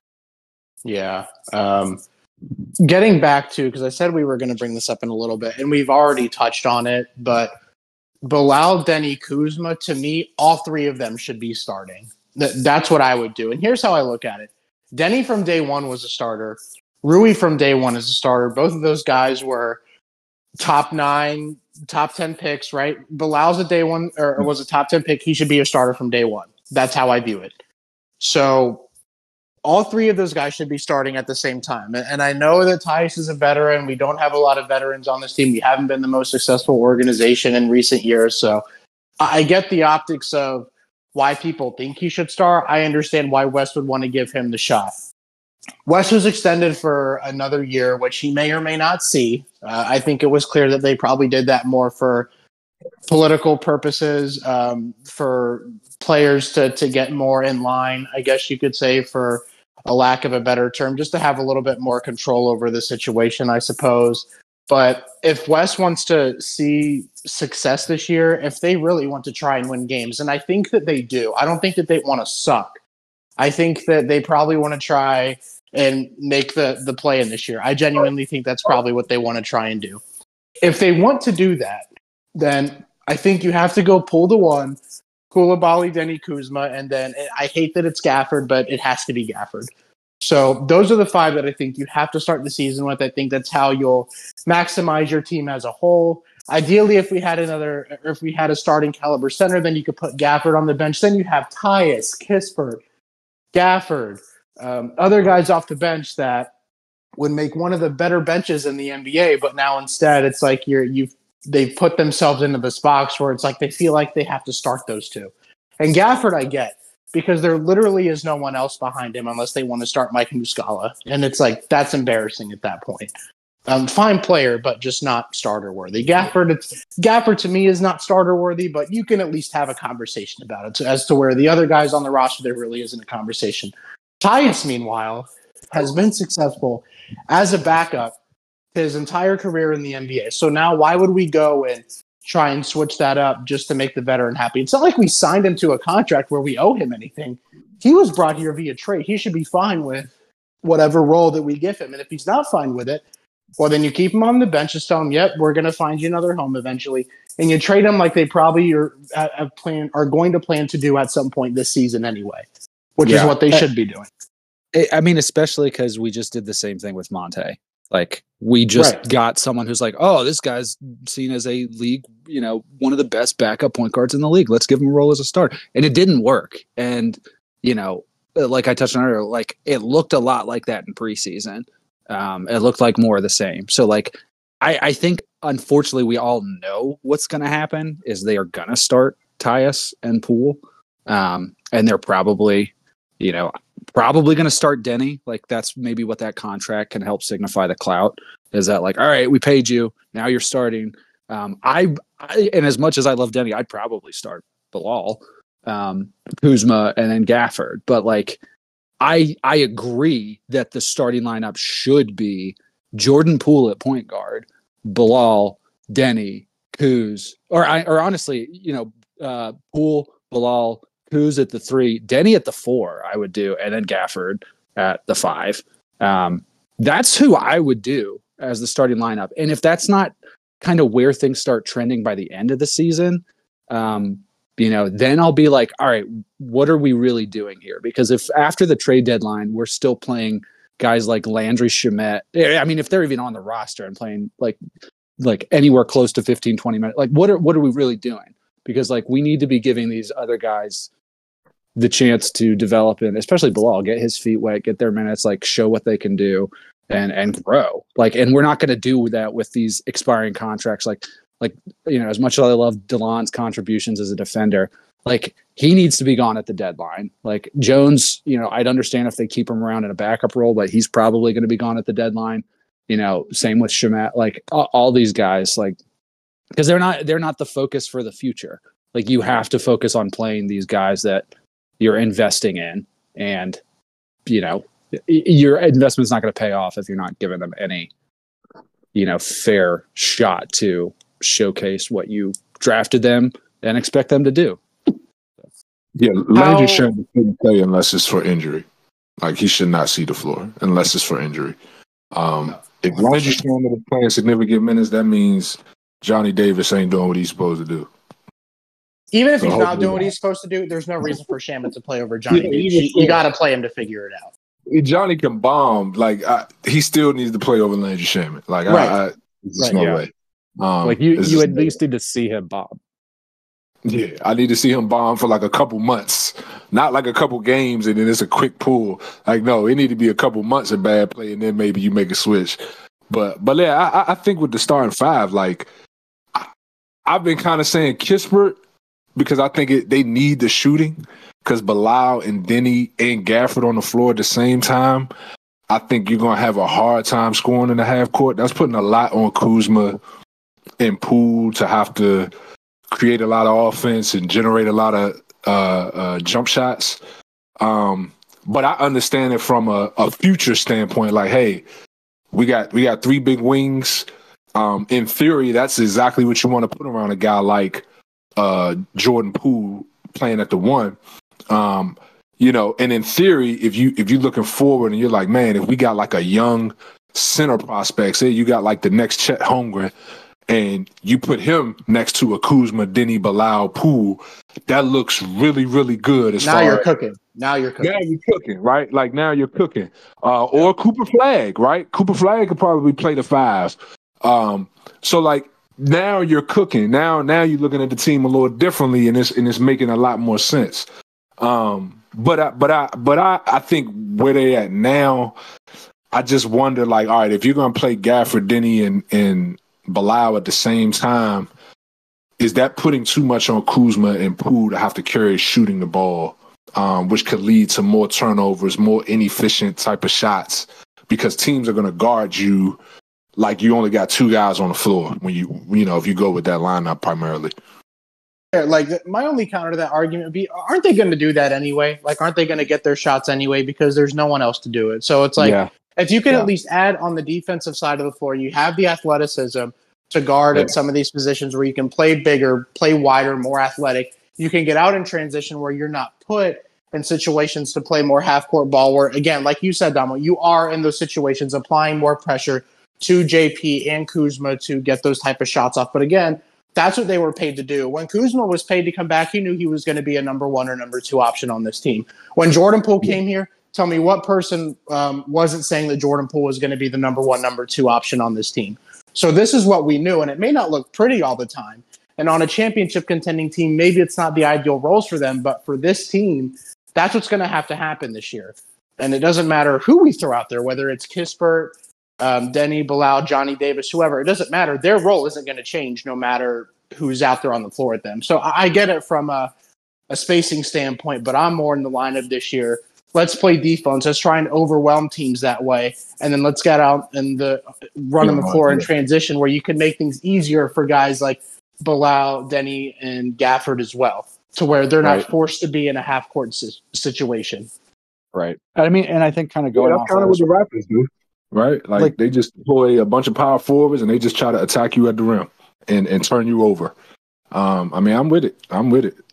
Yeah. Um, getting back to, because I said we were going to bring this up in a little bit, and we've already touched on it, but Bilal, Denny, Kuzma, to me, all three of them should be starting. Th- that's what I would do. And here's how I look at it. Denny from day one was a starter. Rui from day one is a starter. Both of those guys were top nine, top ten picks, right? Bilal's a day one, or was a top ten pick. He should be a starter from day one. That's how I view it. So all three of those guys should be starting at the same time. And I know that Tyus is a veteran. We don't have a lot of veterans on this team. We haven't been the most successful organization in recent years. So I get the optics of why people think he should start. I understand why Wes would want to give him the shot. Wes was extended for another year, which he may or may not see. Uh, I think it was clear that they probably did that more for political purposes, um, for players to, to get more in line, I guess you could say, for a lack of a better term, just to have a little bit more control over the situation, I suppose. But if Wes wants to see success this year, if they really want to try and win games, and I think that they do, I don't think that they want to suck. I think that they probably want to try and make the, the play in this year. I genuinely think that's probably what they want to try and do. If they want to do that, then I think you have to go pull the one, Koulibaly, Denny, Kuzma, and then I hate that it's Gafford, but it has to be Gafford. So those are the five that I think you have to start the season with. I think that's how you'll maximize your team as a whole. Ideally, if we had another, or if we had a starting caliber center, then you could put Gafford on the bench. Then you have Tyus, Kispert, Gafford, um, other guys off the bench that would make one of the better benches in the N B A. But now instead, it's like you're you've they've put themselves into this box where it's like they feel like they have to start those two. And Gafford, I get, because there literally is no one else behind him unless they want to start Mike Muscala, and it's like that's embarrassing at that point. Um, fine player, but just not starter worthy. Gafford, it's, Gafford to me is not starter worthy, but you can at least have a conversation about it. So as to where the other guys on the roster, there really isn't a conversation. Tyus, meanwhile, has been successful as a backup his entire career in the N B A. So now why would we go and try and switch that up just to make the veteran happy? It's not like we signed him to a contract where we owe him anything. He was brought here via trade. He should be fine with whatever role that we give him. And if he's not fine with it, well, then you keep him on the bench, just tell him, yep, we're going to find you another home eventually. And you trade him like they probably are, have plan, are going to plan to do at some point this season anyway, which yeah. is what they should be doing.
I mean, especially because we just did the same thing with Monte. Like, we just right. got someone who's like, oh, this guy's seen as a league, you know, one of the best backup point guards in the league. Let's give him a role as a starter. And it didn't work. And, you know, like I touched on earlier, like it looked a lot like that in preseason. Um, it looked like more of the same. So, like, I, I think, unfortunately, we all know what's going to happen is they are going to start Tyus and Poole. Um, and they're probably, you know, probably going to start Denny. Like, that's maybe what that contract can help signify the clout is that, like, all right, we paid you. Now you're starting. Um, I, I and as much as I love Denny, I'd probably start Bilal, um, Kuzma, and then Gafford. But, like, I I agree that the starting lineup should be Jordan Poole at point guard, Bilal, Denny, Kuz, or I or honestly, you know, uh, Poole, Bilal, Kuz at the three, Denny at the four, I would do, and then Gafford at the five. Um, that's who I would do as the starting lineup. And if that's not kind of where things start trending by the end of the season, um, you know, then I'll be like, all right, what are we really doing here? Because if after the trade deadline, we're still playing guys like Landry Shamet, I mean, if they're even on the roster and playing like, like anywhere close to fifteen, twenty minutes, like what are, what are we really doing? Because like, we need to be giving these other guys the chance to develop and especially Bilal, get his feet wet, get their minutes, like show what they can do and, and grow. Like, and we're not going to do that with these expiring contracts. Like, Like, you know, as much as I love DeLon's contributions as a defender, like he needs to be gone at the deadline. Like Jones, you know, I'd understand if they keep him around in a backup role, but he's probably going to be gone at the deadline. You know, same with Shamet, like all, all these guys, like, because they're not, they're not the focus for the future. Like you have to focus on playing these guys that you're investing in. And, you know, your investment's not going to pay off if you're not giving them any, you know, fair shot to showcase what you drafted them and expect them to do.
Yeah, Landry Shamet shouldn't play unless it's for injury. Like he should not see the floor unless it's for injury. Um, if Landry Shamet is playing significant minutes, that means Johnny Davis ain't doing what he's supposed to do.
Even if so he's not doing what he's supposed to do, there's no reason for Shamet to play over Johnny. Yeah, you you got to play him to figure it out.
Johnny can bomb. Like I, he still needs to play over Landry Shamet. Like
right.
I, I there's
right,
no
yeah.
way. Um,
like you, you at least need to see him bomb.
Yeah, I need to see him bomb for like a couple months, not like a couple games and then it's a quick pull. Like no, it need to be a couple months of bad play and then maybe you make a switch. But but yeah, I, I think with the starting five, like I, I've been kind of saying Kispert because I think it, they need the shooting because Bilal and Denny and Gafford on the floor at the same time. I think you're gonna have a hard time scoring in the half court. That's putting a lot on Kuzma and Poole to have to create a lot of offense and generate a lot of uh, uh, jump shots. Um, but I understand it from a, a future standpoint. Like, hey, we got we got three big wings. Um, in theory, that's exactly what you want to put around a guy like uh, Jordan Poole playing at the one. Um, you know, and in theory, if you if you're looking forward and you're like, man, if we got like a young center prospect, say you got like the next Chet Holmgren, and you put him next to a Kuzma, Denny, Bilal, Poole, that looks really, really good. As
now
far
you're
as,
cooking. Now you're cooking.
Now you're cooking, right? Like now you're cooking. Uh, or Cooper Flagg, right? Cooper Flagg could probably play the fives. Um, so like now you're cooking. Now, now you're looking at the team a little differently, and it's and it's making a lot more sense. Um, but I, but I, but I, I think where they at now, I just wonder, like, all right, if you're gonna play Gafford, Denny, and and Bilal at the same time, is that putting too much on Kuzma and Poole to have to carry shooting the ball, um, which could lead to more turnovers, more inefficient type of shots, because teams are gonna guard you like you only got two guys on the floor when you you know if you go with that lineup primarily.
Yeah, like my only counter to that argument would be, aren't they going to do that anyway? Like, aren't they going to get their shots anyway because there's no one else to do it? So it's like,
Yeah.
if you can
Yeah.
at least add on the defensive side of the floor, you have the athleticism to guard
Yeah.
at some of these positions where you can play bigger, play wider, more athletic. You can get out in transition where you're not put in situations to play more half-court ball where, again, like you said, Damo, you are in those situations applying more pressure to J P and Kuzma to get those type of shots off. But again, that's what they were paid to do. When Kuzma was paid to come back, he knew he was going to be a number one or number two option on this team. When Jordan Poole came here, tell me what person um, wasn't saying that Jordan Poole was going to be the number one, number two option on this team. So this is what we knew, and it may not look pretty all the time. And on a championship contending team, maybe it's not the ideal roles for them, but for this team, that's what's going to have to happen this year. And it doesn't matter who we throw out there, whether it's Kispert, Um, Denny, Bilal, Johnny Davis, whoever, it doesn't matter. Their role isn't going to change no matter who's out there on the floor with them. So I, I get it from a, a spacing standpoint, but I'm more in the lineup this year. Let's play defense. Let's try and overwhelm teams that way. And then let's get out and the running the floor in transition where you can make things easier for guys like Bilal, Denny, and Gafford as well, to where they're not
Right.
forced to be in a half-court si- situation.
Right. I mean, and I think kind of
Yeah,
going
that's
off
kind of
that
what
as
the Raptors do, right? Like,
Like-
they just deploy a bunch of power forwards and they just try to attack you at the rim and, and turn you over. Um, I mean, I'm with it. I'm with it.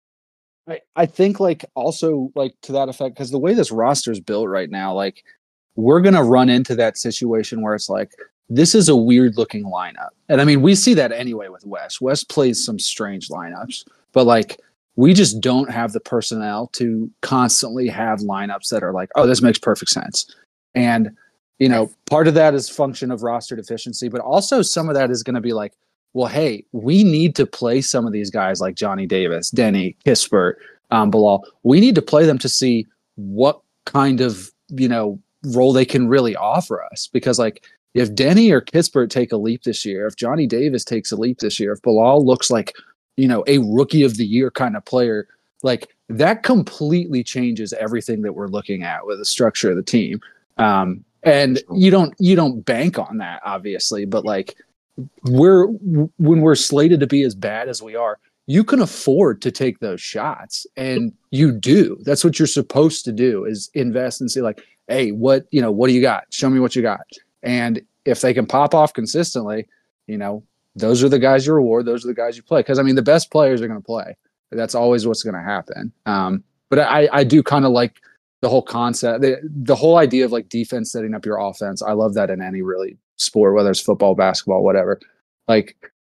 I, I think like also like to that effect, because the way this roster is built right now, like we're gonna run into that situation where it's like this is a weird looking lineup. And I mean, we see that anyway with Wes. Wes plays some strange lineups, but like we just don't have the personnel to constantly have lineups that are like, oh, this makes perfect sense. And you know, part of that is function of roster deficiency, but also some of that is going to be like, well, hey, we need to play some of these guys like Johnny Davis, Denny, Kispert, um, Bilal. We need to play them to see what kind of, you know, role they can really offer us. Because like if Denny or Kispert take a leap this year, if Johnny Davis takes a leap this year, if Bilal looks like, you know, a rookie of the year kind of player, like that completely changes everything that we're looking at with the structure of the team. Um, and you don't you don't bank on that, obviously, but like we're when we're slated to be as bad as we are, you can afford to take those shots, and you do. That's what you're supposed to do, is invest and say like, hey, what you know, what do you got? Show me what you got. And if they can pop off consistently, you know, those are the guys you reward. Those are the guys you play. Because I mean, the best players are going to play. That's always what's going to happen. Um, but I I do kind of like the whole concept, the, the whole idea of like defense setting up your offense. I love that in any really sport, whether it's football, basketball, whatever. Like,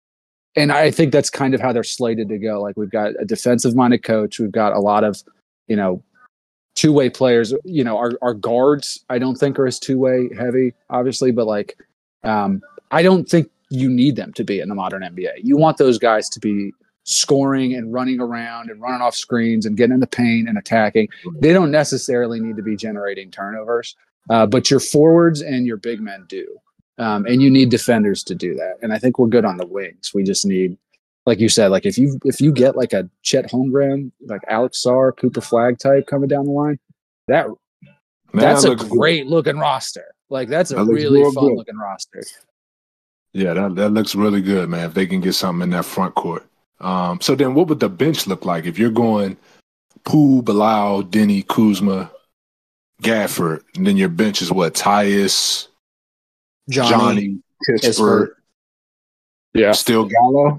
and I think that's kind of how they're slated to go. Like we've got a defensive minded coach. We've got a lot of, you know, two way players, you know, our, our guards, I don't think are as two way heavy, obviously, but like, um, I don't think you need them to be in the modern N B A. You want those guys to be scoring and running around and running off screens and getting in the paint and attacking. They don't necessarily need to be generating turnovers, uh, but your forwards and your big men do. Um, and you need defenders to do that. And I think we're good on the wings. We just need, like you said, like if you if you get like a Chet Holmgren, like Alex Sarr, Cooper Flagg type coming down the line, that
Man,
that's
that
a
looks
great looking roster. Like that's a
That looks
really
real
fun
good.
looking roster.
Yeah, that, that looks really good, man, if they can get something in that front court. Um, so then what would the bench look like if you're going Poole, Bilal, Denny, Kuzma, Gafford, and then your bench is what? Tyus,
Johnny,
Johnny Kispert,
Yeah.
still Gallo.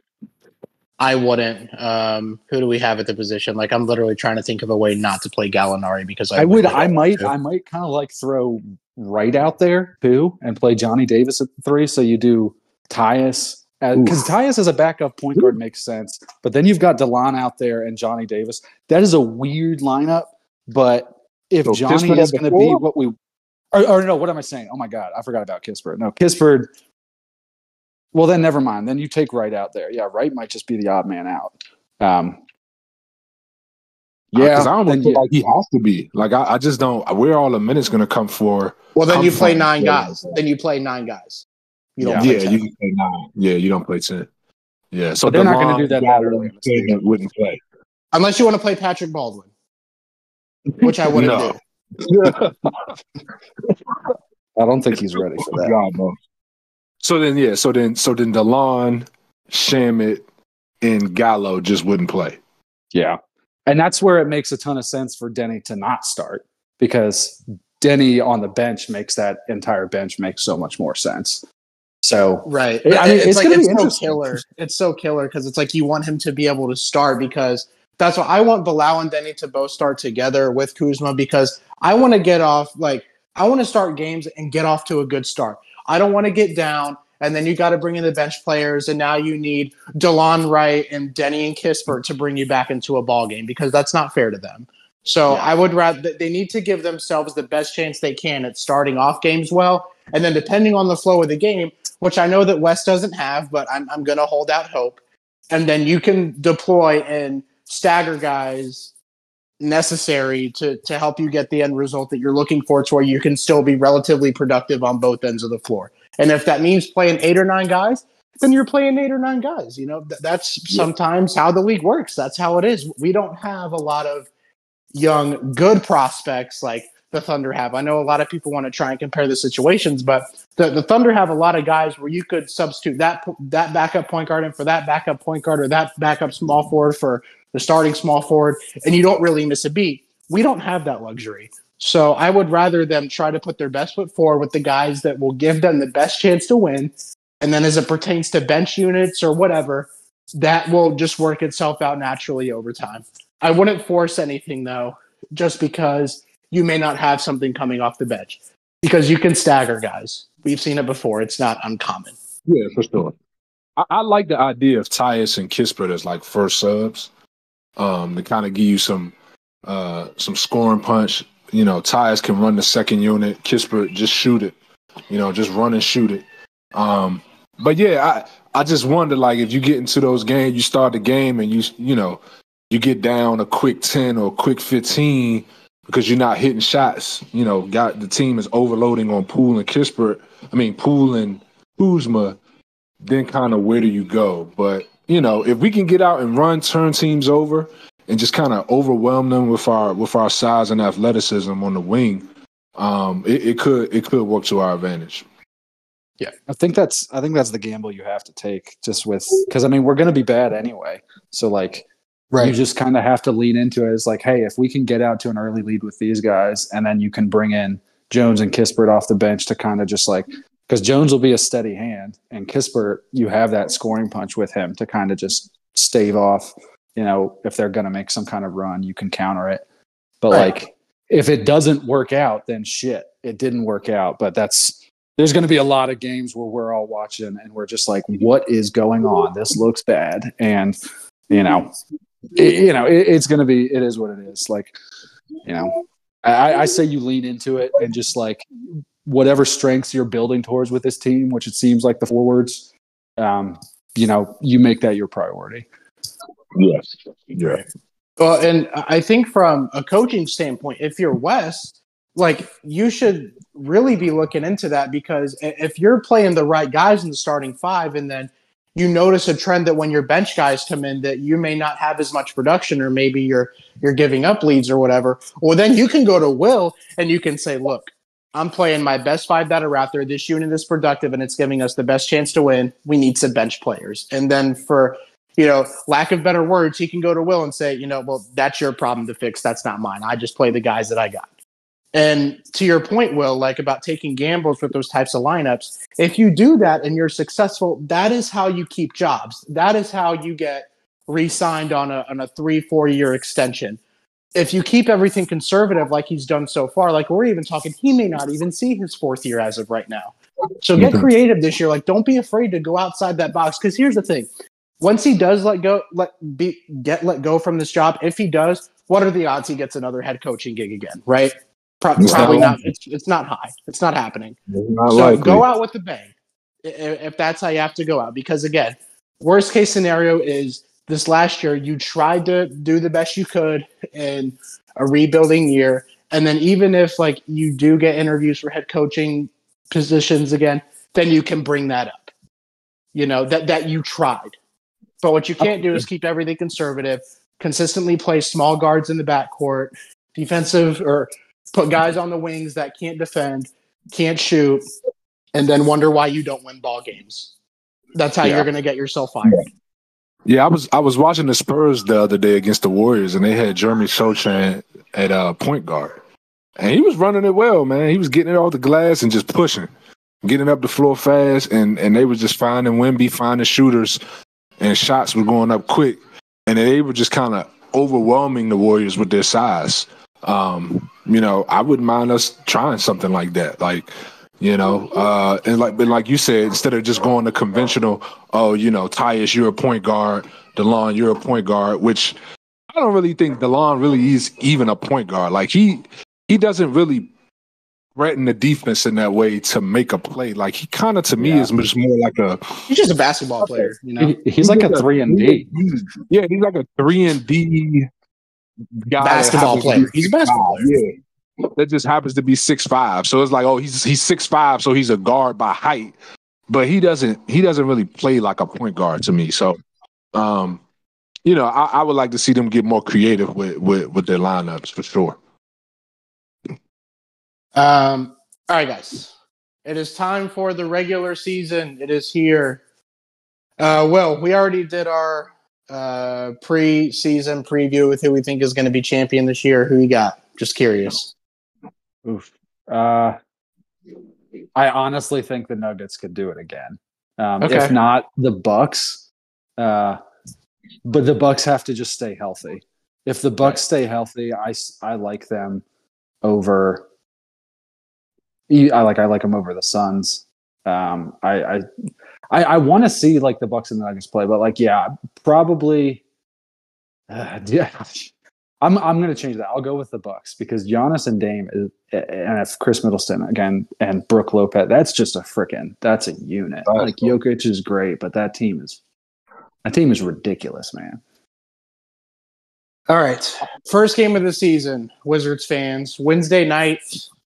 I wouldn't. Um, who do we have at the position? Like, I'm literally trying to think of a way not to play Gallinari because I,
I would.
really
I
don't
might.
want
I might kind of like throw Wright out there too, and play Johnny Davis at the three. So you do Tyus because Tyus as a backup point guard makes sense. But then you've got DeLon out there and Johnny Davis. That is a weird lineup. But if
So
Johnny
Kispert
is
at the
going to be
four?
what we, or, or no, what am I saying? Oh my God, I forgot about Kispert. No, Kispert. Well, then never mind. Then you take Wright out there. Yeah, Wright might just be the odd man out. Um,
Yeah,
yeah,
because I almost
then
feel
you-
like he has to be. Like I, I just don't. Where are all the minutes going to come for?
Well, then
come
you play
from?
nine
Yeah.
guys. Then you play nine guys. You don't
Yeah.
play
Yeah,
ten.
you can play nine. Yeah, you don't play ten. Yeah, so
But they're not gonna
DeLon,
do that that
Gallo,
early in the
and
season.
Shannon wouldn't play.
Unless you want to play Patrick Baldwin, which I wouldn't
No.
do.
I don't think he's ready for that.
God, no. So then, yeah, so then, so then, DeLon, Shamit, and Gallo just wouldn't play.
Yeah. And that's where it makes a ton of sense for Denny to not start because Denny on the bench makes that entire bench make so much more sense. So,
Right.
I mean, it's
like,
gonna be
it's so
interesting.
killer. It's so killer because it's like you want him to be able to start because that's what I want Bilal and Denny to both start together with Kuzma because I want to get off, like, I want to start games and get off to a good start. I don't want to get down and then you got to bring in the bench players and now you need DeLon Wright and Denny and Kispert to bring you back into a ball game because that's not fair to them. So I would rather they need to give themselves the best chance they can at starting off games well. And then depending on the flow of the game, which I know that West doesn't have, but I'm, I'm going to hold out hope. And then you can deploy and stagger guys necessary to, to help you get the end result that you're looking for to where you can still be relatively productive on both ends of the floor. And if that means playing eight or nine guys, then you're playing eight or nine guys. You know, th- that's sometimes how the league works. That's how it is. We don't have a lot of young, good prospects like the Thunder have. I know a lot of people want to try and compare the situations, but the, the Thunder have a lot of guys where you could substitute that that backup point guard in for that backup point guard or that backup small forward for the starting small forward, and you don't really miss a beat. We don't have that luxury. So I would rather them try to put their best foot forward with the guys that will give them the best chance to win. And then as it pertains to bench units or whatever, that will just work itself out naturally over time. I wouldn't force anything, though, just because you may not have something coming off the bench. Because you can stagger guys. We've seen it before. It's not uncommon.
Yeah, for sure. I, I like the idea of Tyus and Kispert as like first subs, um, to kind of give you some uh, some scoring punch. You know, Tyus can run the second unit. Kispert just shoot it. You know, just run and shoot it. Um, but yeah, I I just wonder, like, if you get into those games, you start the game and you you know you get down a quick ten or a quick fifteen because you're not hitting shots. You know, got the team is overloading on Poole and Kispert. I mean, Poole and Kuzma. Then kind of where do you go? But you know, if we can get out and run, turn teams over, and just kind of overwhelm them with our with our size and athleticism on the wing, um, it, it could it could work to our advantage.
Yeah, I think that's I think that's the gamble you have to take, just with because I mean we're going to be bad anyway. So like, you just kind of have to lean into it as like, hey, if we can get out to an early lead with these guys, and then you can bring in Jones and Kispert off the bench to kind of just like. Because Jones will be a steady hand, and Kispert, you have that scoring punch with him to kind of just stave off, you know, if they're going to make some kind of run, you can counter it. But,
Right.
like, if it doesn't work out, then shit, it didn't work out. But that's – there's going to be a lot of games where we're all watching, and we're just like, what is going on? This looks bad. And, you know, it, you know, it, it's going to be – it is what it is. Like, you know, I, I say you lean into it and just, like – whatever strengths you're building towards with this team, which it seems like the forwards, um, you know, you make that your priority.
Yes. Yeah.
Well, and I think from a coaching standpoint, if you're West, like you should really be looking into that because if you're playing the right guys in the starting five and then you notice a trend that when your bench guys come in that you may not have as much production or maybe you're you're giving up leads or whatever, well, then you can go to Will and you can say, look, I'm playing my best five that are out there. This unit is productive and it's giving us the best chance to win. We need some bench players. And then for, you know, lack of better words, he can go to Will and say, you know, well, that's your problem to fix. That's not mine. I just play the guys that I got. And to your point, Will, like about taking gambles with those types of lineups, if you do that and you're successful, that is how you keep jobs. That is how you get re-signed on a on a three, four year extension. If you keep everything conservative like he's done so far, like we're even talking, he may not even see his fourth year as of right now. So get creative this year. Like, don't be afraid to go outside that box. Because here's the thing: once he does let go, let be get let go from this job, if he does, what are the odds he gets another head coaching gig again? Right? Pro-
It's
probably
not
not. It's, it's not high. It's not happening.
It's not
So
likely.
go out with the bang i- if that's how you have to go out. Because again, worst case scenario is this last year you tried to do the best you could in a rebuilding year, and then even if like you do get interviews for head coaching positions again, then you can bring that up. You know that that you tried. But what you can't do is keep everything conservative, consistently play small guards in the backcourt, defensive, or put guys on the wings that can't defend, can't shoot, and then wonder why you don't win ball games. That's how
Yeah.
you're going to get yourself fired.
Yeah, I was I was watching the Spurs the other day against the Warriors, and they had Jeremy Sochan at uh, point guard, and he was running it well, man. He was getting it off the glass and just pushing, getting up the floor fast, and and they were just finding Wemby, finding shooters, and shots were going up quick, and they were just kind of overwhelming the Warriors with their size. Um, you know, I wouldn't mind us trying something like that, like. You know, uh, and like, but like you said, instead of just going the conventional, oh, you know, Tyus, you're a point guard, DeLon, you're a point guard, which I don't really think DeLon really is even a point guard. Like he, he doesn't really threaten the defense in that way to make a play. Like he kind of, to me,
Yeah.
is just more like a.
He's just a basketball player, you know.
He- he's like a three and D.
Yeah, he's like a three and D guy. that
Basketball
happens to
player.
be
He's a basketball
five.
player.
Yeah. That just happens to be six five. So it's like, oh, he's he's six five, so he's a guard by height. But he doesn't he doesn't really play like a point guard to me. So um, you know, I, I would like to see them get more creative with, with, with their lineups for sure.
Um, all right, guys. It is time for the regular season. It is here. Uh, well, we already did our uh, pre-season preview with who we think is going to be champion this year. Who you got? Just curious.
Oof. Uh, I honestly think the Nuggets could do it again. Um,
Okay.
If not, the Bucks. Uh, but the Bucks have to just stay healthy. If the Bucks stay healthy, I, s- I like them over. I like I like them over the Suns. Um, I I I, I want to see like the Bucks and the Nuggets play, but like yeah, probably. Uh, yeah. I'm I'm gonna change that. I'll go with the Bucks because Giannis and Dame is, and if Chris Middleton again and Brooke Lopez, that's just a freaking that's a unit.
Right.
Like Jokic is great, but that team is that team is ridiculous, man.
All right. First game of the season, Wizards fans. Wednesday night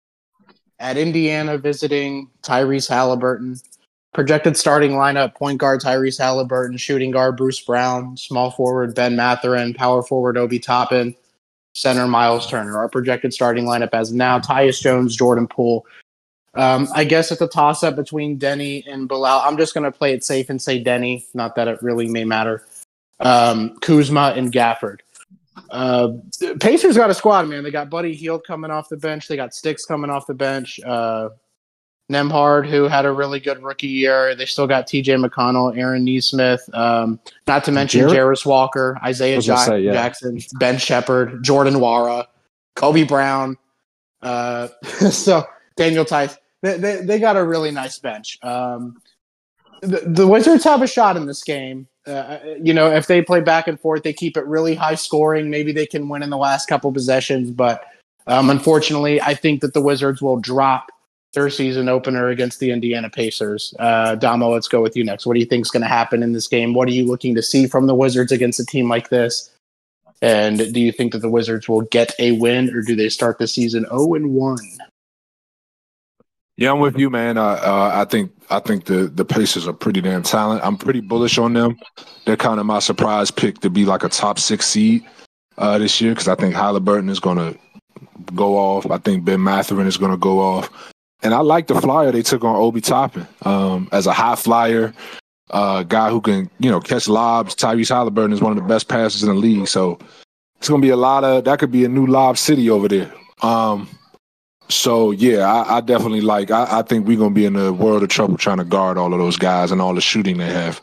at Indiana visiting Tyrese Halliburton. Projected starting lineup, point guard Tyrese Halliburton, shooting guard Bruce Brown, small forward Ben Mathurin, power forward Obi Toppin, center Miles Turner. Our projected starting lineup as of now, Tyus Jones, Jordan Poole. Um, I guess it's a toss-up between Denny and Bilal. I'm just going to play it safe and say Denny, not that it really may matter. Um, Kuzma and Gafford. Uh, Pacers got a squad, man. They got Buddy Hield coming off the bench. They got Sticks coming off the bench. Uh, Nemhard, who had a really good rookie year. They still got T J McConnell, Aaron Nesmith, um, not to mention
Jarrett-
Jarris Walker, Isaiah
was gonna
Jack-
say, yeah.
Jackson, Ben Shepard, Jordan Wara, Kobe Brown. Uh, so Daniel Tice. They, they, they got a really nice bench. Um, the, the Wizards have a shot in this game. Uh, you know, if they play back and forth, they keep it really high scoring. Maybe they can win in the last couple possessions. But um, unfortunately, I think that the Wizards will drop their season opener against the Indiana Pacers. Uh, Damo, let's go with you next. What do you think is going to happen in this game? What are you looking to see from the Wizards against a team like this? And do you think that the Wizards will get a win, or do they start the season oh and one?
Yeah, I'm with you, man. Uh, uh, I think I think the the Pacers are pretty damn talented. I'm pretty bullish on them. They're kind of my surprise pick to be like a top six seed uh, this year because I think Halliburton is going to go off. I think Ben Mathurin is going to go off. And I like the flyer they took on Obi Toppin um, as a high flyer, uh, guy who can, you know, catch lobs. Tyrese Halliburton is one of the best passers in the league. So it's going to be a lot of – that could be a new lob city over there. Um, So yeah, I, I definitely like. I, I think we're gonna be in a world of trouble trying to guard all of those guys and all the shooting they have.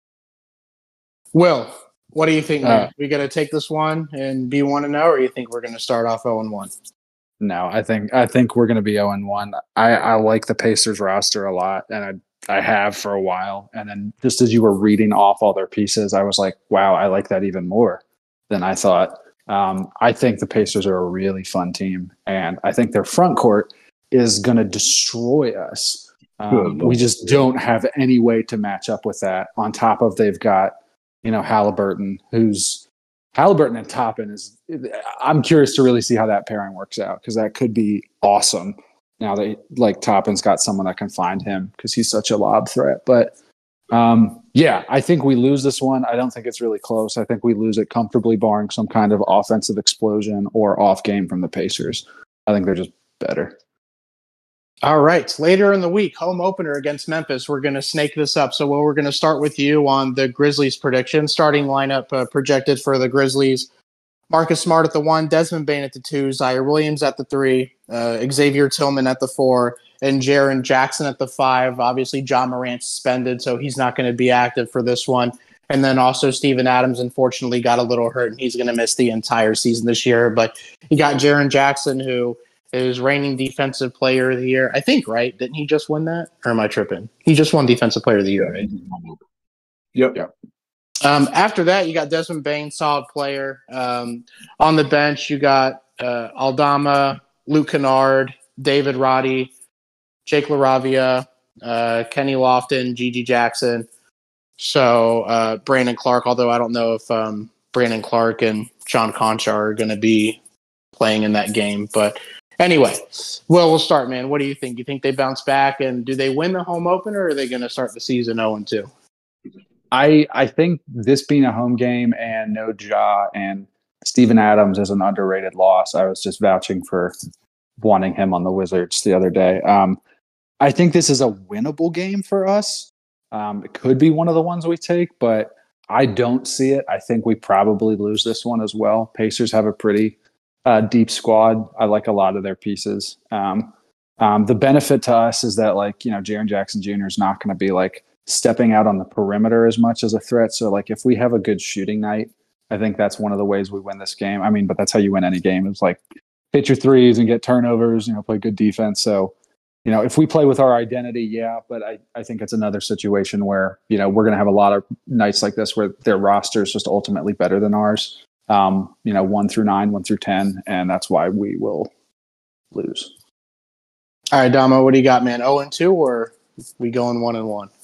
Will, what do you think, man?
Uh,
we got to take this one and be one and zero, or you think we're going to start off zero and one?
No, I think I think we're going to be zero and one. I, I like the Pacers roster a lot, and I I have for a while. And then just as you were reading off all their pieces, I was like, wow, I like that even more than I thought. Um, I think the Pacers are a really fun team, and I think their front court is going to destroy us. Um, we just don't have any way to match up with that. On top of they've got, you know, Halliburton, who's Halliburton and Toppin is. I'm curious to really see how that pairing works out, because that could be awesome. Now that like Toppin's got someone that can find him because he's such a lob threat. But um, yeah, I think we lose this one. I don't think it's really close. I think we lose it comfortably, barring some kind of offensive explosion or off game from the Pacers. I think they're just better.
All right. Later in the week, home opener against Memphis. We're going to snake this up. So, Will, we're going to start with you on the Grizzlies prediction. Starting lineup uh, projected for the Grizzlies. Marcus Smart at the one, Desmond Bane at the two, Zaire Williams at the three, uh, Xavier Tillman at the four, and Jaren Jackson at the five. Obviously, John Morant suspended, so he's not going to be active for this one. And then also Steven Adams, unfortunately, got a little hurt, and he's going to miss the entire season this year. But you got Jaren Jackson, who is reigning Defensive Player of the Year. I think, right? Didn't he just win that? Or am I tripping? He just won Defensive Player of the Year, right?
Yep. Yep.
Um, after that, you got Desmond Bane, solid player. Um, on the bench, you got uh, Aldama, Luke Kennard, David Roddy, Jake LaRavia, uh, Kenny Lofton, Gigi Jackson. So uh, Brandon Clark, although I don't know if um, Brandon Clark and John Concha are going to be playing in that game. But anyway, well, we'll start, man. What do you think? You think they bounce back, and do they win the home opener, or are they going to start the season oh and two?
I I think this being a home game and no Ja and Steven Adams is an underrated loss. I was just vouching for wanting him on the Wizards the other day. Um, I think this is a winnable game for us. Um, it could be one of the ones we take, but I don't see it. I think we probably lose this one as well. Pacers have a pretty uh, deep squad. I like a lot of their pieces. Um, um, the benefit to us is that, like, you know, Jaren Jackson Junior is not going to be like stepping out on the perimeter as much as a threat. So like if we have a good shooting night, I think that's one of the ways we win this game. I mean, but that's how you win any game. It's like hit your threes and get turnovers, you know, play good defense. So, you know, if we play with our identity, yeah, but I, I think it's another situation where, you know, we're going to have a lot of nights like this where their roster is just ultimately better than ours. Um, you know, one through nine, one through ten. And that's why we will lose.
All right, Damo, what do you got, man? oh and two, or we going one and one?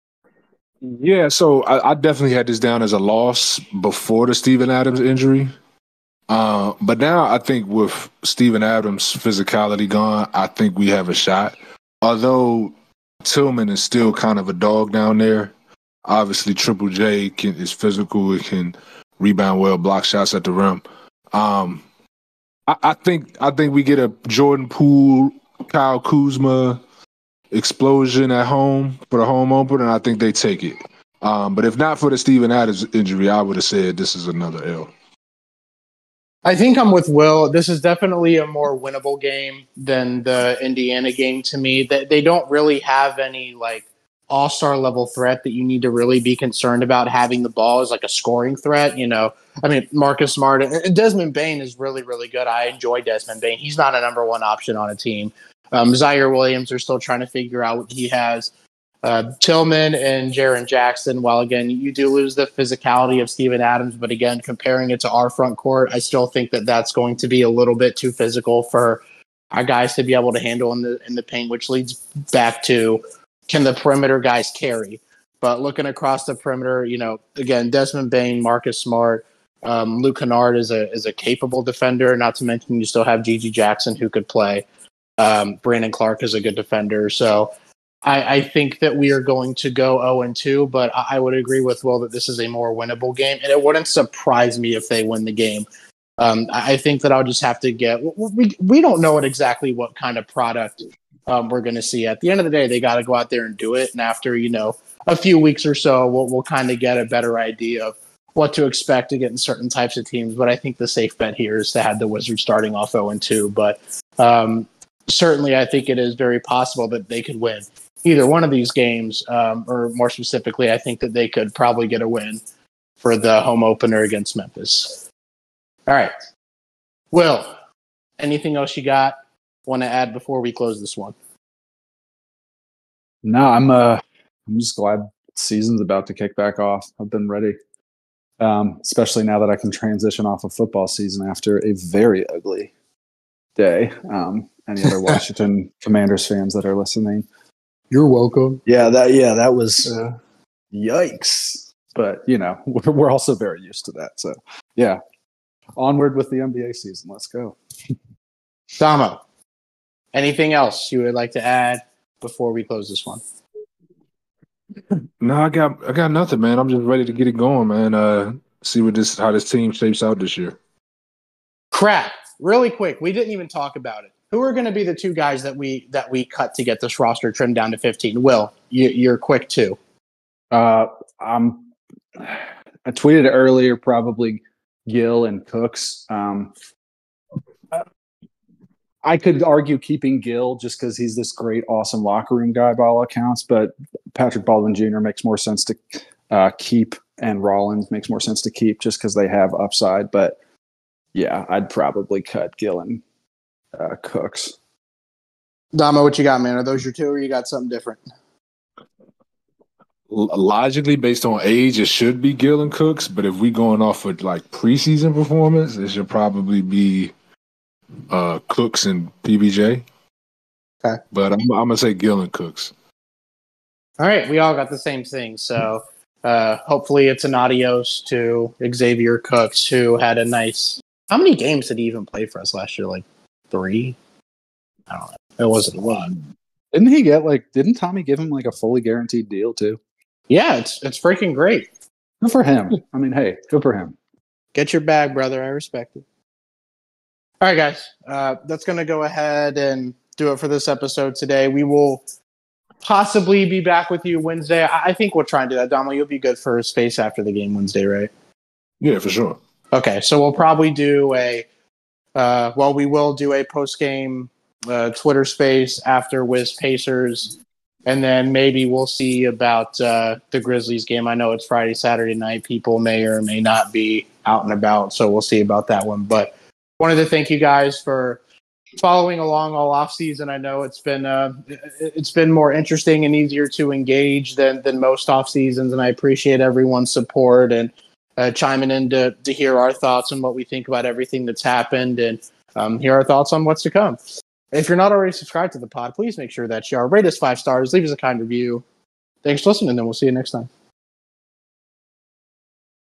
Yeah, so I, I definitely had this down as a loss before the Steven Adams injury. Uh, but now I think with Steven Adams' physicality gone, I think we have a shot. Although Tillman is still kind of a dog down there. Obviously, Triple J can, is physical. It can rebound well, block shots at the rim. Um, I, I think I think we get a Jordan Poole, Kyle Kuzma explosion at home for the home opener, and I think they take it. Um, but if not for the Steven Adams injury, I would have said this is another L.
I think I'm with Will. This is definitely a more winnable game than the Indiana game to me. That they don't really have any like all-star level threat that you need to really be concerned about having the ball as like a scoring threat. You know, I mean, Marcus Smart and Desmond Bane is really, really good. I enjoy Desmond Bane. He's not a number one option on a team. Um, Zaire Williams are still trying to figure out what he has. Uh, Tillman and Jaren Jackson, while again, you do lose the physicality of Steven Adams, but again, comparing it to our front court, I still think that that's going to be a little bit too physical for our guys to be able to handle in the in the paint, which leads back to, can the perimeter guys carry? But looking across the perimeter, you know, again, Desmond Bane, Marcus Smart, um, Luke Kennard is a is a capable defender, not to mention you still have Gigi Jackson who could play. Um, Brandon Clark is a good defender. So I, I think that we are going to go oh and two, but I, I would agree with Will that this is a more winnable game, and it wouldn't surprise me if they win the game. Um, I, I think that I'll just have to get – we we don't know what exactly what kind of product um, we're going to see. At the end of the day, they got to go out there and do it, and after, you know, a few weeks or so, we'll, we'll kind of get a better idea of what to expect against certain types of teams. But I think the safe bet here is to have the Wizards starting off oh and two. But – um, certainly I think it is very possible that they could win either one of these games, um, or more specifically, I think that they could probably get a win for the home opener against Memphis. All right. Will, anything else you got want to add before we close this one?
No, I'm uh I'm just glad season's about to kick back off. I've been ready. Um, especially now that I can transition off of football season after a very ugly day. Um, any other Washington Commanders fans that are listening,
you're welcome.
Yeah, that yeah, that was uh, yikes. But you know, we're, we're also very used to that. So yeah, onward with the N B A season. Let's go.
Damo, anything else you would like to add before we close this one?
No, I got I got nothing, man. I'm just ready to get it going, man. Uh, see what this how this team shapes out this year.
Crap! Really quick, we didn't even talk about it. Who are going to be the two guys that we that we cut to get this roster trimmed down to fifteen? Will, you, you're quick too.
Uh, I'm. I tweeted earlier, probably Gill and Cooks. Um, I could argue keeping Gill just because he's this great, awesome locker room guy by all accounts, but Patrick Baldwin Junior makes more sense to uh, keep, and Rollins makes more sense to keep just because they have upside. But yeah, I'd probably cut Gill and uh, Cooks.
Damo, what you got, man? Are those your two, or you got something different?
Logically, based on age, it should be Gill and Cooks, but if we going off of like preseason performance, it should probably be uh, Cooks and P B J.
Okay.
But I'm, I'm going to say Gill and Cooks.
All right. We all got the same thing. So uh, hopefully it's an adios to Xavier Cooks, who had a nice – how many games did he even play for us last year? Like three? I don't know. It wasn't a lot.
Didn't he get like – didn't Tommy give him like a fully guaranteed deal too?
Yeah, it's it's freaking great.
Good for him. I mean, hey, good for him.
Get your bag, brother. I respect it. All right, guys. Uh, that's going to go ahead and do it for this episode today. We will possibly be back with you Wednesday. I, I think we'll try and do that. Damo, you'll be good for space after the game Wednesday, right?
Yeah, for sure.
Okay, so we'll probably do a uh, – well, we will do a post-game uh, Twitter space after Wiz Pacers. And then maybe we'll see about uh, the Grizzlies game. I know it's Friday, Saturday night. People may or may not be out and about, so we'll see about that one. But wanted to thank you guys for following along all off season. I know it's been uh, it's been more interesting and easier to engage than than most off seasons, and I appreciate everyone's support and uh, chiming in to, to hear our thoughts on what we think about everything that's happened and um, hear our thoughts on what's to come. If you're not already subscribed to the pod, please make sure that you are. Rate us five stars. Leave us a kind review. Thanks for listening, and we'll see you next time.